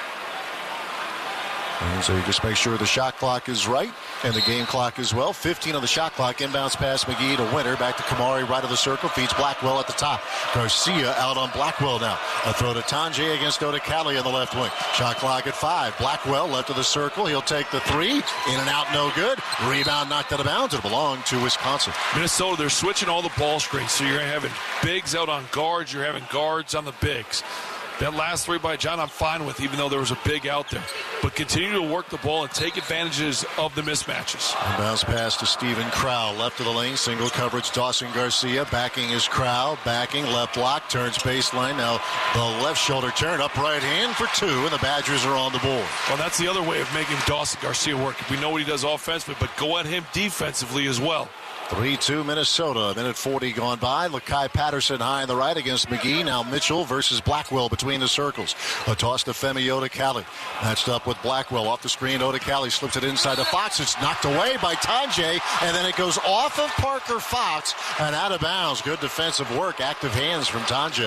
And so you just make sure the shot clock is right and the game clock as well. fifteen on the shot clock. Inbounds pass McGee to Winter. Back to Kamari, right of the circle. Feeds Blackwell at the top. Garcia out on Blackwell now. A throw to Tanjay against Odekali on the left wing. Shot clock at five. Blackwell left of the circle. He'll take the three. In and out, no good. Rebound knocked out of bounds. It'll belong to Wisconsin. Minnesota, they're switching all the ball screens. So you're having bigs out on guards. You're having guards on the bigs. That last three by John I'm fine with, even though there was a big out there. But continue to work the ball and take advantages of the mismatches. Bounce pass to Stephen Crow. Left of the lane. Single coverage. Dawson Garcia backing his Crow. Backing. Left block. Turns baseline. Now the left shoulder turn. Up right hand for two. And the Badgers are on the board. Well, that's the other way of making Dawson Garcia work. We know what he does offensively, but go at him defensively as well. three two Minnesota. A minute forty gone by. Lakai Patterson high on the right against McGee. Now Mitchell versus Blackwell between the circles. A toss to Femi Odekali. Matched up with Blackwell. Off the screen, Odekali slips it inside to Fox. It's knocked away by Tanjay. And then it goes off of Parker Fox and out of bounds. Good defensive work. Active hands from Tanjay.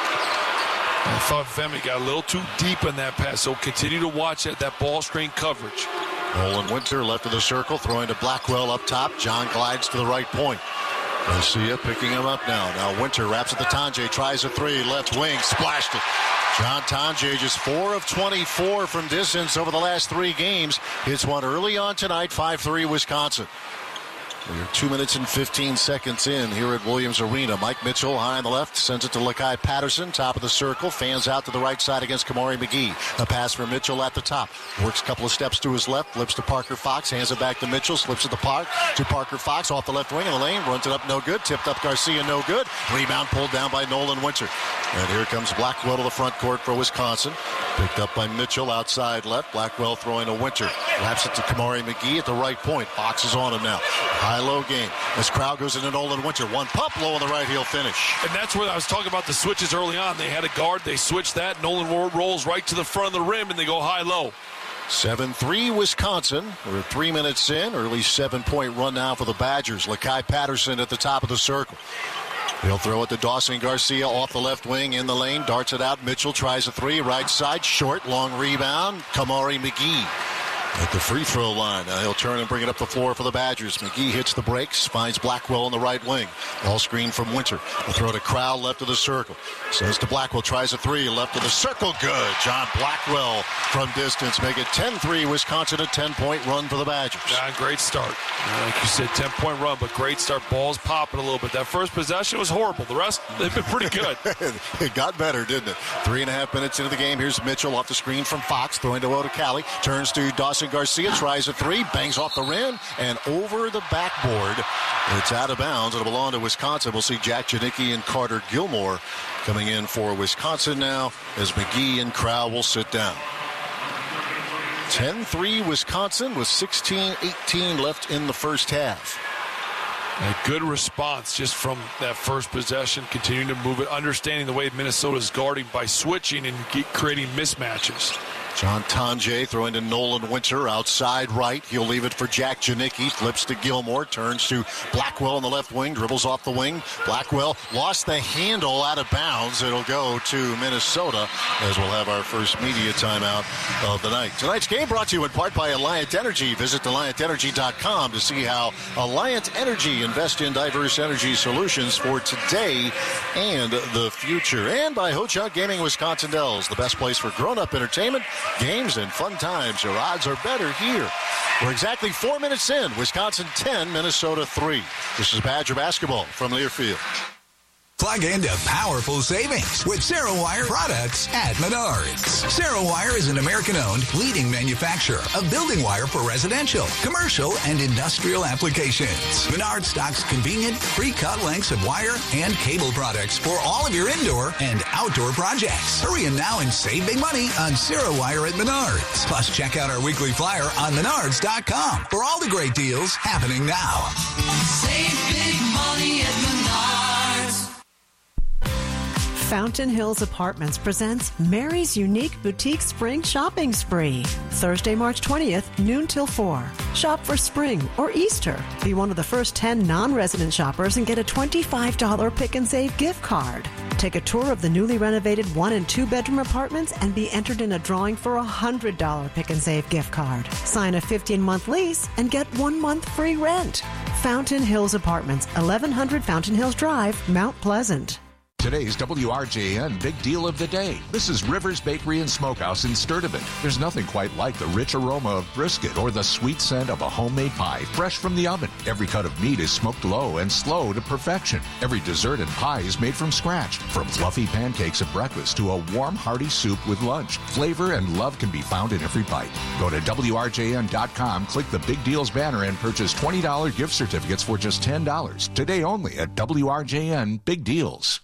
I thought Femi got a little too deep in that pass. So continue to watch that, that ball screen coverage. Nolan Winter left of the circle, throwing to Blackwell up top. John glides to the right point. Garcia picking him up now. Now Winter wraps at the Tanjay, tries a three, left wing, splashed it. John Tanjay just four of twenty-four from distance over the last three games. Hits one early on tonight, five three Wisconsin. We're two minutes and fifteen seconds in here at Williams Arena. Mike Mitchell high on the left, sends it to Lakai Patterson, top of the circle, fans out to the right side against Kamari McGee. A pass for Mitchell at the top. Works a couple of steps to his left, flips to Parker Fox, hands it back to Mitchell, slips it to Park, to Parker Fox off the left wing of the lane, runs it up no good, tipped up Garcia no good. Rebound pulled down by Nolan Winter. And here comes Blackwell to the front court for Wisconsin. Picked up by Mitchell outside left. Blackwell throwing to Winter. Wraps it to Kamari McGee at the right point. Fox is on him now. High-low game. This crowd goes into Nolan Winter. One pump, low on the right heel finish. And that's where I was talking about the switches early on. They had a guard. They switched that. Nolan rolls right to the front of the rim, and they go high-low. seven three Wisconsin. We're three minutes in. Early seven-point run now for the Badgers. Lakai Patterson at the top of the circle. He'll throw it to Dawson Garcia off the left wing in the lane. Darts it out. Mitchell tries a three. Right side. Short. Long rebound. Kamari McGee at the free throw line. Now he'll turn and bring it up the floor for the Badgers. McGee hits the brakes. Finds Blackwell on the right wing. Ball screen from Winter. A throw to Crow left of the circle. Says to Blackwell. Tries a three. Left of the circle. Good. John Blackwell from distance. Make it ten three Wisconsin. A ten-point run for the Badgers. Yeah, great start. Like you said, ten-point run, but great start. Ball's popping a little bit. That first possession was horrible. The rest, they've been pretty good. It got better, didn't it? Three and a half minutes into the game. Here's Mitchell off the screen from Fox. Throwing to Odekali. Turns to Dawson Garcia. Tries a three. Bangs off the rim. And over the backboard. It's out of bounds. It'll belong to Wisconsin. We'll see Jack Janicki and Carter Gilmore coming in for Wisconsin now as McGee and Crow will sit down. ten three Wisconsin with sixteen eighteen left in the first half. A good response just from that first possession, continuing to move it, understanding the way Minnesota's guarding by switching and creating mismatches. John Tonje throwing to Nolan Winter outside right. He'll leave it for Jack Janicki. Flips to Gilmore. Turns to Blackwell on the left wing. Dribbles off the wing. Blackwell lost the handle out of bounds. It'll go to Minnesota as we'll have our first media timeout of the night. Tonight's game brought to you in part by Alliant Energy. Visit alliant energy dot com to see how Alliant Energy invest in diverse energy solutions for today and the future. And by Ho Chunk Gaming Wisconsin Dells, the best place for grown-up entertainment, games, and fun times. Your odds are better here. We're exactly four minutes in. Wisconsin ten, Minnesota three. This is Badger basketball from Learfield. Plug into powerful savings with CeroWire products at Menards. CeroWire is an American-owned leading manufacturer of building wire for residential, commercial, and industrial applications. Menards stocks convenient, pre-cut lengths of wire and cable products for all of your indoor and outdoor projects. Hurry in now and save big money on CeroWire at Menards. Plus, check out our weekly flyer on menards dot com for all the great deals happening now. Save big money at Menards. Fountain Hills Apartments presents Mary's Unique Boutique Spring Shopping Spree. Thursday, March twentieth, noon till four. Shop for spring or Easter. Be one of the first ten non-resident shoppers and get a twenty-five dollars Pick and Save gift card. Take a tour of the newly renovated one and two bedroom apartments and be entered in a drawing for a one hundred dollars Pick and Save gift card. Sign a fifteen month lease and get one month free rent. Fountain Hills Apartments, eleven hundred Fountain Hills Drive, Mount Pleasant. Today's W R J N Big Deal of the Day. This is Rivers Bakery and Smokehouse in Sturtevant. There's nothing quite like the rich aroma of brisket or the sweet scent of a homemade pie fresh from the oven. Every cut of meat is smoked low and slow to perfection. Every dessert and pie is made from scratch. From fluffy pancakes at breakfast to a warm, hearty soup with lunch. Flavor and love can be found in every bite. Go to W R J N dot com, click the Big Deals banner, and purchase twenty dollars gift certificates for just ten dollars. Today only at W R J N Big Deals.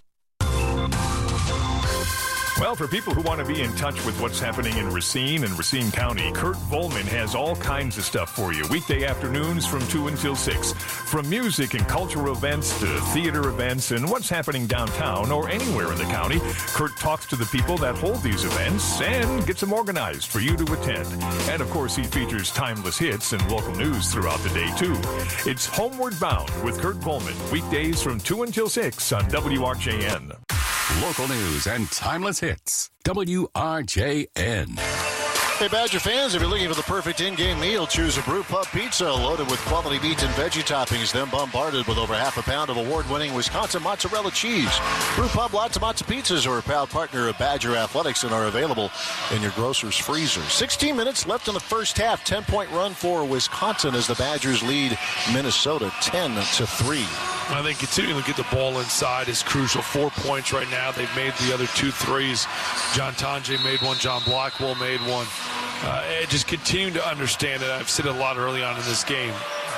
Well, for people who want to be in touch with what's happening in Racine and Racine County, Kurt Volman has all kinds of stuff for you. Weekday afternoons from two until six. From music and cultural events to theater events and what's happening downtown or anywhere in the county, Kurt talks to the people that hold these events and gets them organized for you to attend. And, of course, he features timeless hits and local news throughout the day, too. It's Homeward Bound with Kurt Volman, weekdays from two until six on W R J N. Local news and timeless hits. W R J N. Hey, Badger fans, if you're looking for the perfect in-game meal, choose a Brew Pub Pizza loaded with quality meat and veggie toppings, then bombarded with over half a pound of award-winning Wisconsin mozzarella cheese. Brew Pub Lots of Matzo Pizzas are a proud partner of Badger Athletics and are available in your grocer's freezer. sixteen minutes left in the first half. ten-point run for Wisconsin as the Badgers lead Minnesota ten to three. I think continuing to get the ball inside is crucial. Four points right now. They've made the other two threes. John Tonje made one. John Blackwell made one. Uh, and just continue to understand it. I've said it a lot early on in this game.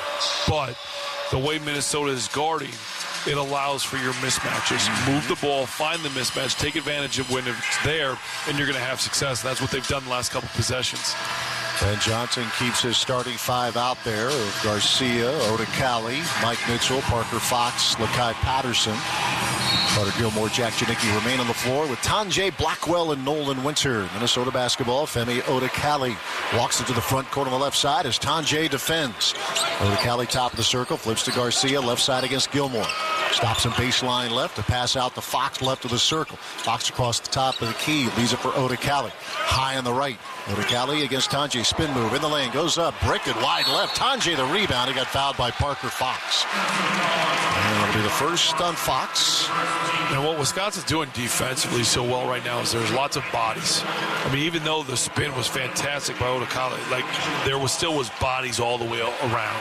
But the way Minnesota is guarding, it allows for your mismatches. Move the ball, find the mismatch, take advantage of when it's there, and you're going to have success. That's what they've done the last couple possessions. Ben Johnson keeps his starting five out there of Garcia, Oda Cali, Mike Mitchell, Parker Fox, Lakai Patterson. Carter Gilmore, Jack Janicki remain on the floor with Tonje Blackwell and Nolan Winter. Minnesota basketball, Femi Oda Cali walks into the front court on the left side as Tonje defends. Oda Cali top of the circle, flips to Garcia, left side against Gilmore. Stops him baseline left to pass out to Fox left of the circle. Fox across the top of the key, leaves it for Oda Cali. High on the right. Oda Cali against Tonje, spin move in the lane, goes up, bricked it wide left. Tonje the rebound, he got fouled by Parker Fox. And it'll be the first on Fox. And what Wisconsin's doing defensively so well right now is there's lots of bodies. I mean, even though the spin was fantastic by Oda Cali, like there was still was bodies all the way around.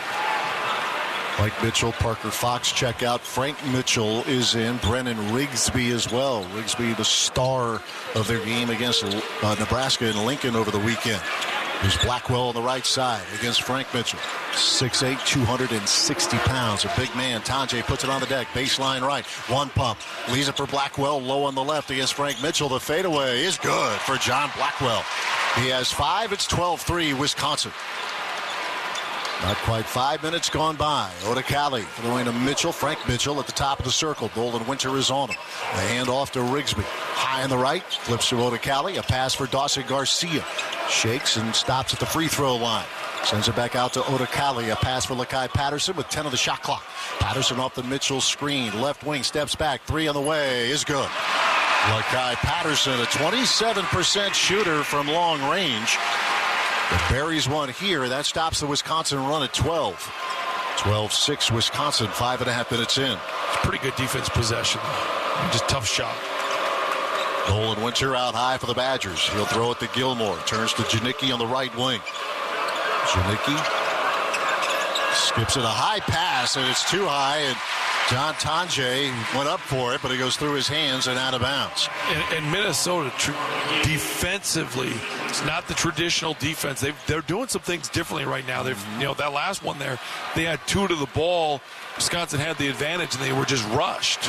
Mike Mitchell, Parker Fox check out. Frank Mitchell is in. Brennan Rigsby as well. Rigsby, the star of their game against uh, Nebraska and Lincoln over the weekend. There's Blackwell on the right side against Frank Mitchell. six eight, two hundred sixty pounds. A big man. Tonje puts it on the deck. Baseline right. One pump. Leaves it for Blackwell. Low on the left against Frank Mitchell. The fadeaway is good for John Blackwell. He has five. It's twelve three Wisconsin. Not quite five minutes gone by. Otacali throwing to Mitchell. Frank Mitchell at the top of the circle. Golden Winter is on him. The handoff to Rigsby. High on the right. Flips to Otacali. A pass for Dawson Garcia. Shakes and stops at the free throw line. Sends it back out to Otacali. A pass for Lakai Patterson with ten on the shot clock. Patterson off the Mitchell screen. Left wing steps back. Three on the way is good. Lakai Patterson, a twenty-seven percent shooter from long range. The Berries one here. That stops the Wisconsin run at twelve. twelve six Wisconsin, five and a half minutes in. It's pretty good defense possession. Just tough shot. Golden Winter out high for the Badgers. He'll throw it to Gilmore. Turns to Janicki on the right wing. Janicki skips it, a high pass, and it's too high, and John Tonje went up for it, but it goes through his hands and out of bounds. And, and Minnesota, tr- defensively, it's not the traditional defense. They've, they're doing some things differently right now. They've, you know, that last one there, they had two to the ball. Wisconsin had the advantage, and they were just rushed.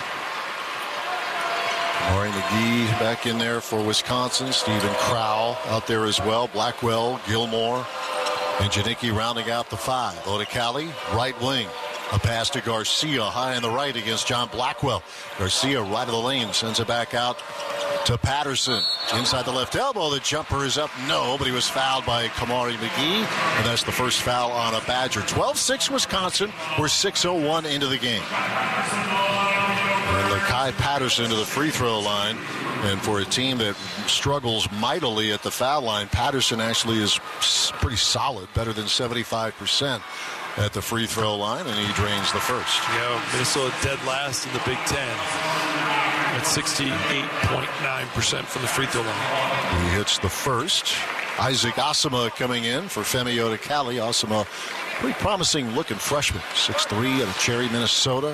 Maury McGee back in there for Wisconsin. Stephen Crowell out there as well. Blackwell, Gilmore, and Janicki rounding out the five. Otacali, right wing. A pass to Garcia high on the right against John Blackwell. Garcia right of the lane sends it back out to Patterson. Inside the left elbow. The jumper is up. No, but he was fouled by Kamari McGee. And that's the first foul on a Badger. twelve six Wisconsin. We're six oh one into the game. And Lakai Patterson to the free throw line. And for a team that struggles mightily at the foul line, Patterson actually is pretty solid, better than seventy-five percent. At the free throw line, and he drains the first. Yeah, Minnesota dead last in the Big Ten at sixty-eight point nine percent from the free throw line. He hits the first. Isaac Asama coming in for Femi Otacali. Asama, pretty promising looking freshman, six three out of Cherry, Minnesota.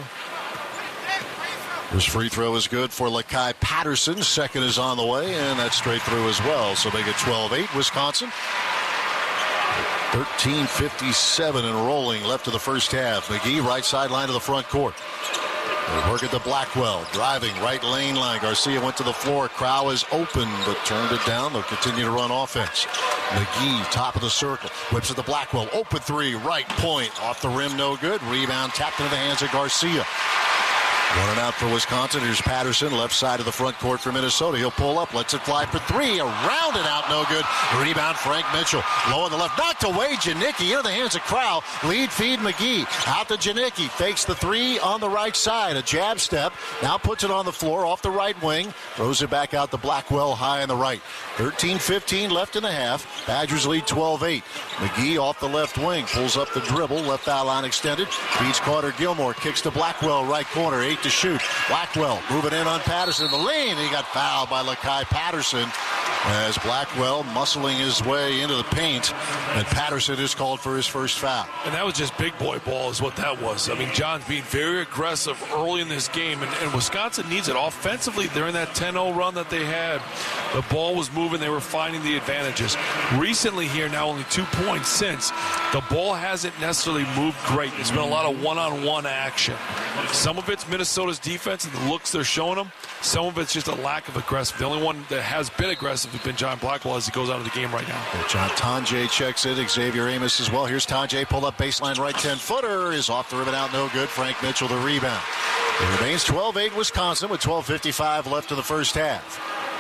His free throw is good for Lakai Patterson. Second is on the way, and that's straight through as well. So make it twelve eight Wisconsin. thirteen fifty-seven and rolling left of the first half. McGee right sideline to the front court. They work at the Blackwell. Driving right lane line. Garcia went to the floor. Crow is open but turned it down. They'll continue to run offense. McGee top of the circle. Whips at the Blackwell. Open three. Right point. Off the rim. No good. Rebound tapped into the hands of Garcia. One and out for Wisconsin. Here's Patterson, left side of the front court for Minnesota. He'll pull up, lets it fly for three. Around and out, no good. Rebound, Frank Mitchell. Low on the left, knocked away. Janicki into the hands of Crowell. Lead feed McGee. Out to Janicki. Fakes the three on the right side. A jab step. Now puts it on the floor off the right wing. Throws it back out to Blackwell high on the right. thirteen fifteen left in the half. Badgers lead twelve eight. McGee off the left wing. Pulls up the dribble. Left eye line extended. Beats Carter Gilmore. Kicks to Blackwell right corner. Eight to shoot. Blackwell moving in on Patterson. The lane. He got fouled by Lakai Patterson as Blackwell muscling his way into the paint. And Patterson is called for his first foul. And that was just big boy ball is what that was. I mean, John's being very aggressive early in this game. And, and Wisconsin needs it. Offensively, during that ten oh run that they had, the ball was moving. They were finding the advantages. Recently here, now only two points since, the ball hasn't necessarily moved great. There's been a lot of one-on-one action. Some of it's Minnesota's defense and the looks they're showing them. Some of it's just a lack of aggressive. The only one that has been aggressive has been John Blackwell as he goes out of the game right now. Well, John Tonje checks in. Xavier Amos as well. Here's Tonje. Pulled up baseline right ten-footer. Is off the ribbon out. No good. Frank Mitchell the rebound. It remains twelve eight Wisconsin with twelve fifty-five left in the first half.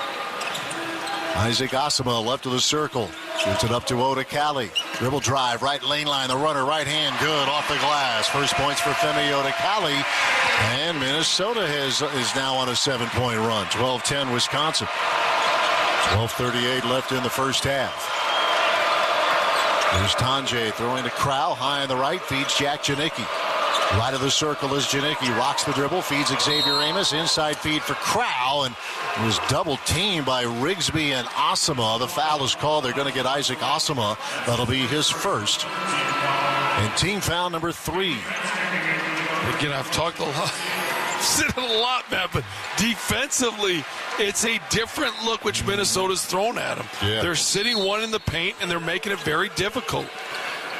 Isaac Asama left of the circle. Shoots it up to Otacali. Dribble drive, right lane line. The runner, right hand, good off the glass. First points for Femi Otacali. And Minnesota has, is now on a seven-point run. twelve ten Wisconsin. twelve thirty-eight left in the first half. There's Tonje throwing to Crow. High on the right, feeds Jack Janicki. Right of the circle is Janicki. Rocks the dribble, feeds Xavier Amos. Inside feed for Crow, and it was double teamed by Rigsby and Asama. The foul is called. They're going to get Isaac Asama. That'll be his first. And team foul number three. Again, I've talked a lot, said it a lot, Matt, but defensively, it's a different look which Minnesota's thrown at them. Yeah. They're sitting one in the paint, and they're making it very difficult.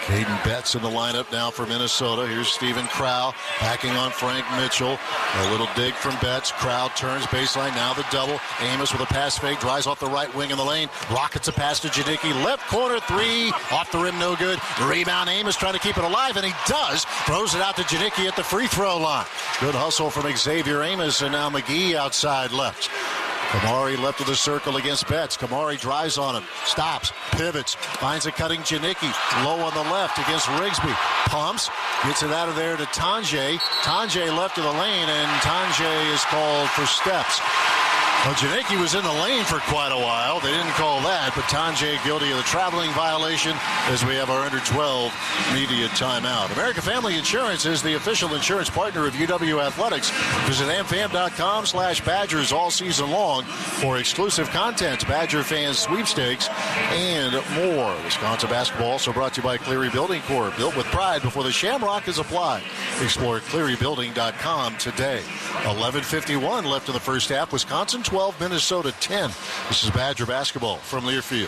Caden Betts in the lineup now for Minnesota. Here's Stephen Crowell backing on Frank Mitchell. A little dig from Betts. Crowell turns baseline. Now the double. Amos with a pass fake. Drives off the right wing in the lane. Rockets a pass to Janicki. Left corner three. Off the rim, no good. Rebound. Amos trying to keep it alive, and he does. Throws it out to Janicki at the free throw line. Good hustle from Xavier Amos, and now McGee outside left. Kamari left of the circle against Betts. Kamari drives on him, stops, pivots, finds a cutting Janicki. Low on the left against Rigsby. Pumps, gets it out of there to Tanjay. Tanjay left of the lane, and Tanjay is called for steps. Well, Janicki was in the lane for quite a while. They didn't call that, but Tanjay guilty of the traveling violation as we have our under twelve media timeout. American Family Insurance is the official insurance partner of U W Athletics. Visit amfam.com slash Badgers all season long for exclusive content, Badger fans sweepstakes, and more. Wisconsin basketball also brought to you by Cleary Building Corp. Built with pride before the Shamrock is applied. Explore cleary building dot com today. eleven fifty-one left in the first half. Wisconsin twelve, Minnesota ten. This is Badger basketball from Learfield.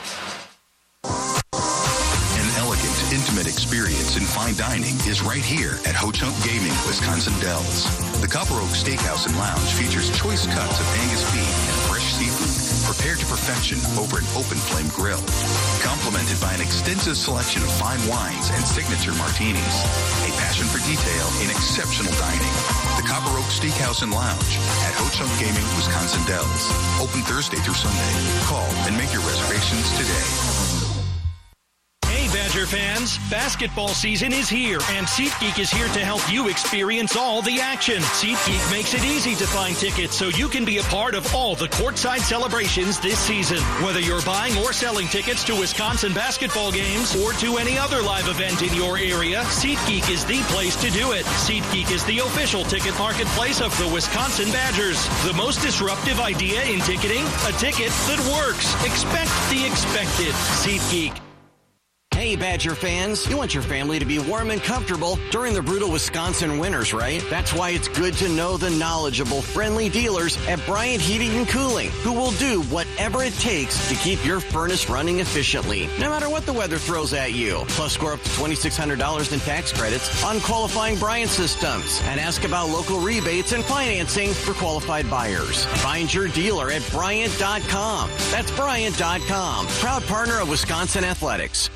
An elegant, intimate experience in fine dining is right here at Ho-Chunk Gaming, Wisconsin Dells. The Copper Oak Steakhouse and Lounge features choice cuts of Angus beef and fresh seafood prepared to perfection over an open flame grill. Complemented by an extensive selection of fine wines and signature martinis. A passion for detail in exceptional dining. The Copper Oak Steakhouse and Lounge at Ho-Chunk Gaming, Wisconsin Dells. Open Thursday through Sunday. Call and make your reservations today. Hey, Badger fans, basketball season is here, and SeatGeek is here to help you experience all the action. SeatGeek makes it easy to find tickets so you can be a part of all the courtside celebrations this season. Whether you're buying or selling tickets to Wisconsin basketball games or to any other live event in your area, SeatGeek is the place to do it. SeatGeek is the official ticket marketplace of the Wisconsin Badgers. The most disruptive idea in ticketing? A ticket that works. Expect the expected. SeatGeek. Hey, Badger fans, you want your family to be warm and comfortable during the brutal Wisconsin winters, right? That's why it's good to know the knowledgeable, friendly dealers at Bryant Heating and Cooling, who will do whatever it takes to keep your furnace running efficiently, no matter what the weather throws at you. Plus, score up to twenty-six hundred dollars in tax credits on qualifying Bryant systems, and ask about local rebates and financing for qualified buyers. Find your dealer at Bryant dot com. That's Bryant dot com, proud partner of Wisconsin Athletics.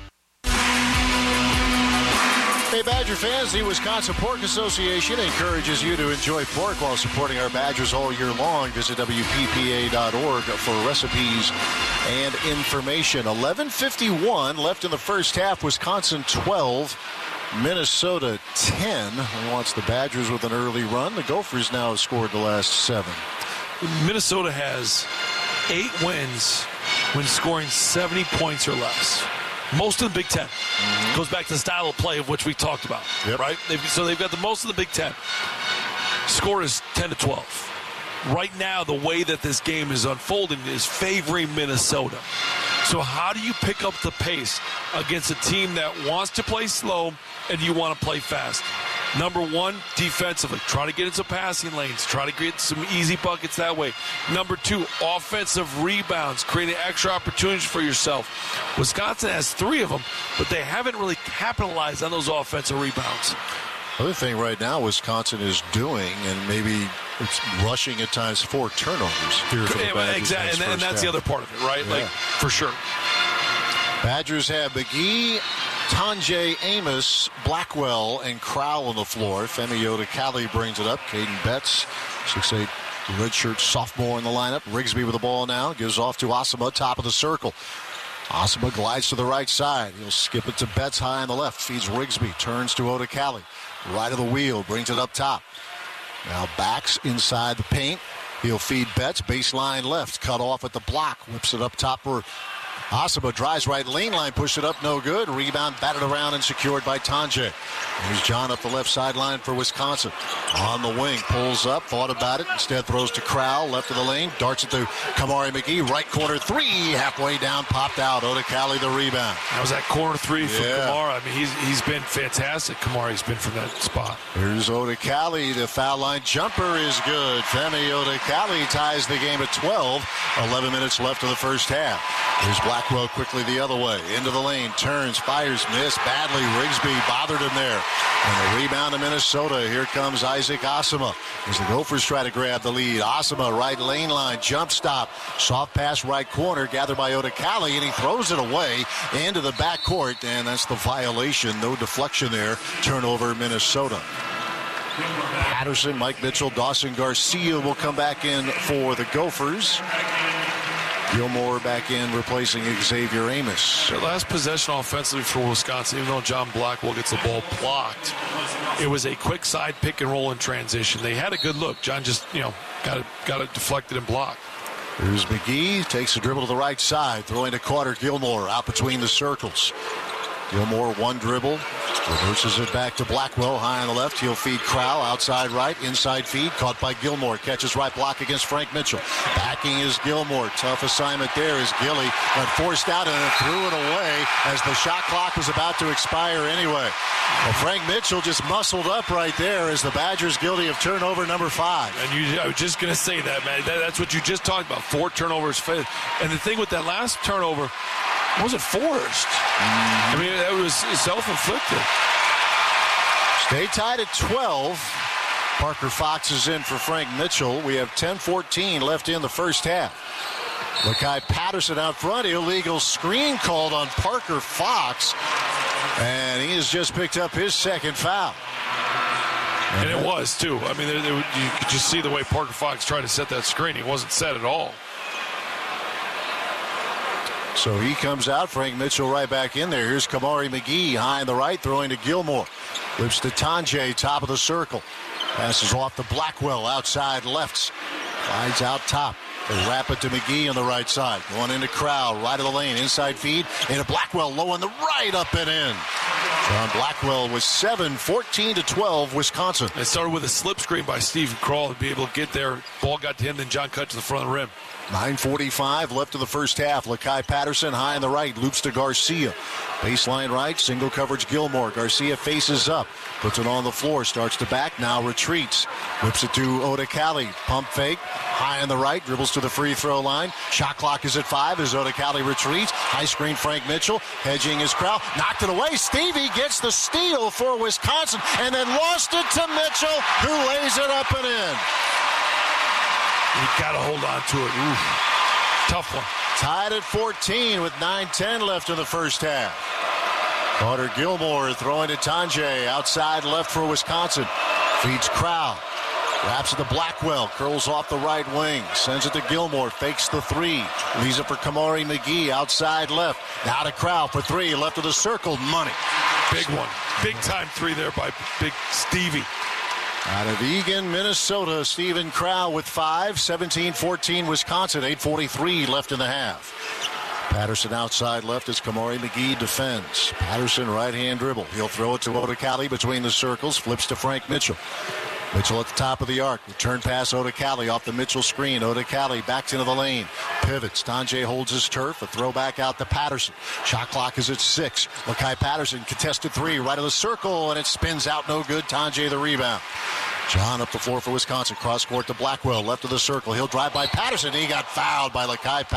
Hey, Badger fans, the Wisconsin Pork Association encourages you to enjoy pork while supporting our Badgers all year long. Visit W P P A dot org for recipes and information. eleven fifty-one left in the first half. Wisconsin twelve, Minnesota ten. Who wants the Badgers with an early run? The Gophers now have scored the last seven. Minnesota has eight wins when scoring seventy points or less. Most of the Big Ten. Mm-hmm. Goes back to the style of play of which we talked about, yep. right? They've, so they've got the most of the Big Ten. Score is ten to twelve. Right now, the way that this game is unfolding is favoring Minnesota. So how do you pick up the pace against a team that wants to play slow and you want to play fast? Number one, defensively. Try to get into passing lanes. Try to get some easy buckets that way. Number two, offensive rebounds. Creating extra opportunities for yourself. Wisconsin has three of them, but they haven't really capitalized on those offensive rebounds. Other thing right now Wisconsin is doing, and maybe it's rushing at times, four turnovers. Here for the yeah, exactly, and, and that's half. The other part of it, right? Yeah. Like, for sure. Badgers have McGee, Tanjay, Amos, Blackwell, and Crowell on the floor. Femi Odekale brings it up. Caden Betts, six eight redshirt sophomore in the lineup. Rigsby with the ball now. Gives off to Asama, top of the circle. Asama glides to the right side. He'll skip it to Betts high on the left. Feeds Rigsby. Turns to Odekale. Right of the wheel. Brings it up top. Now backs inside the paint. He'll feed Betts. Baseline left. Cut off at the block. Whips it up top for Asaba. Drives right lane line. Pushed it up. No good. Rebound batted around and secured by Tanjay. Here's John up the left sideline for Wisconsin. On the wing. Pulls up. Thought about it. Instead throws to Crowell. Left of the lane. Darts it to Kamari McGee. Right corner three. Halfway down. Popped out. Odekale the rebound. That was that corner three for yeah. Kamari. I mean, he's he's been fantastic. Kamari's been from that spot. Here's Odekale. The foul line jumper is good. Femi Odekale ties the game at twelve. eleven minutes left of the first half. Here's Black. Blackwell quickly the other way. Into the lane. Turns. Fires. Miss. Badly. Rigsby bothered him there. And the rebound to Minnesota. Here comes Isaac Asama as the Gophers try to grab the lead. Asama, right lane line. Jump stop. Soft pass right corner. Gathered by Odekale. And he throws it away into the backcourt. And that's the violation. No deflection there. Turnover, Minnesota. Patterson, Mike Mitchell, Dawson Garcia will come back in for the Gophers. Gilmore back in replacing Xavier Amos. Their last possession offensively for Wisconsin, even though John Blackwell gets the ball blocked, it was a quick side pick and roll in transition. They had a good look. John just, you know, got it, got it deflected and blocked. Here's McGee, takes the dribble to the right side, throwing to Carter Gilmore out between the circles. Gilmore, one dribble, reverses it back to Blackwell, high on the left. He'll feed Crowell, outside right, inside feed, caught by Gilmore. Catches right block against Frank Mitchell. Backing is Gilmore. Tough assignment there as Gilly got forced out and then threw it away as the shot clock was about to expire anyway. Well, Frank Mitchell just muscled up right there as the Badgers guilty of turnover number five. And you, I was just going to say that, man. That, that's what you just talked about. Four turnovers. And the thing with that last turnover, wasn't forced. Mm-hmm. I mean, that was self-inflicted. Stay tied at twelve. Parker Fox is in for Frank Mitchell. We have ten fourteen left in the first half. Lakai Patterson out front. Illegal screen called on Parker Fox. And he has just picked up his second foul. And it was, too. I mean, they, they, you could just see the way Parker Fox tried to set that screen. He wasn't set at all. So he comes out. Frank Mitchell right back in there. Here's Kamari McGee high on the right, throwing to Gilmore. Whips to Tanjay, top of the circle. Passes off to Blackwell, outside lefts. Slides out top. They wrap it to McGee on the right side. Going into Crowell, right of the lane, inside feed. Into Blackwell, low on the right, up and in. John Blackwell was seven, fourteen to twelve, Wisconsin. It started with a slip screen by Stephen Crowell to be able to get there. Ball got to him, then John cut to the front of the rim. nine forty-five left of the first half. Lakai Patterson high on the right, loops to Garcia. Baseline right, single coverage Gilmore. Garcia faces up, puts it on the floor, starts to back, now retreats. Whips it to Odekale, pump fake, high on the right, dribbles to the free throw line. Shot clock is at five as Odekale retreats. High screen Frank Mitchell, hedging his crowd, knocked it away. Stevie gets the steal for Wisconsin and then lost it to Mitchell, who lays it up and in. You got to hold on to it. Oof. Tough one. Tied at fourteen with nine ten left in the first half. Carter Gilmore throwing to Tanjay. Outside left for Wisconsin. Feeds Crowell. Wraps it to Blackwell. Curls off the right wing. Sends it to Gilmore. Fakes the three. Leaves it for Kamari McGee. Outside left. Now to Crowell for three. Left of the circle. Money. Big one. Big time three there by Big Stevie. Out of Eagan, Minnesota, Stephen Crowell with five. seventeen fourteen Wisconsin. eight forty-three left in the half. Patterson outside left as Kamari McGee defends. Patterson right-hand dribble. He'll throw it to Odekale between the circles. Flips to Frank Mitchell. Mitchell at the top of the arc. Return pass Odekale off the Mitchell screen. Odekale backs into the lane. Pivots. Tanjay holds his turf. A throwback out to Patterson. Shot clock is at six. Lakai Patterson contested three. Right of the circle, and it spins out no good. Tanjay the rebound. John up the floor for Wisconsin. Cross court to Blackwell. Left of the circle. He'll drive by Patterson. He got fouled by Lakai Patterson.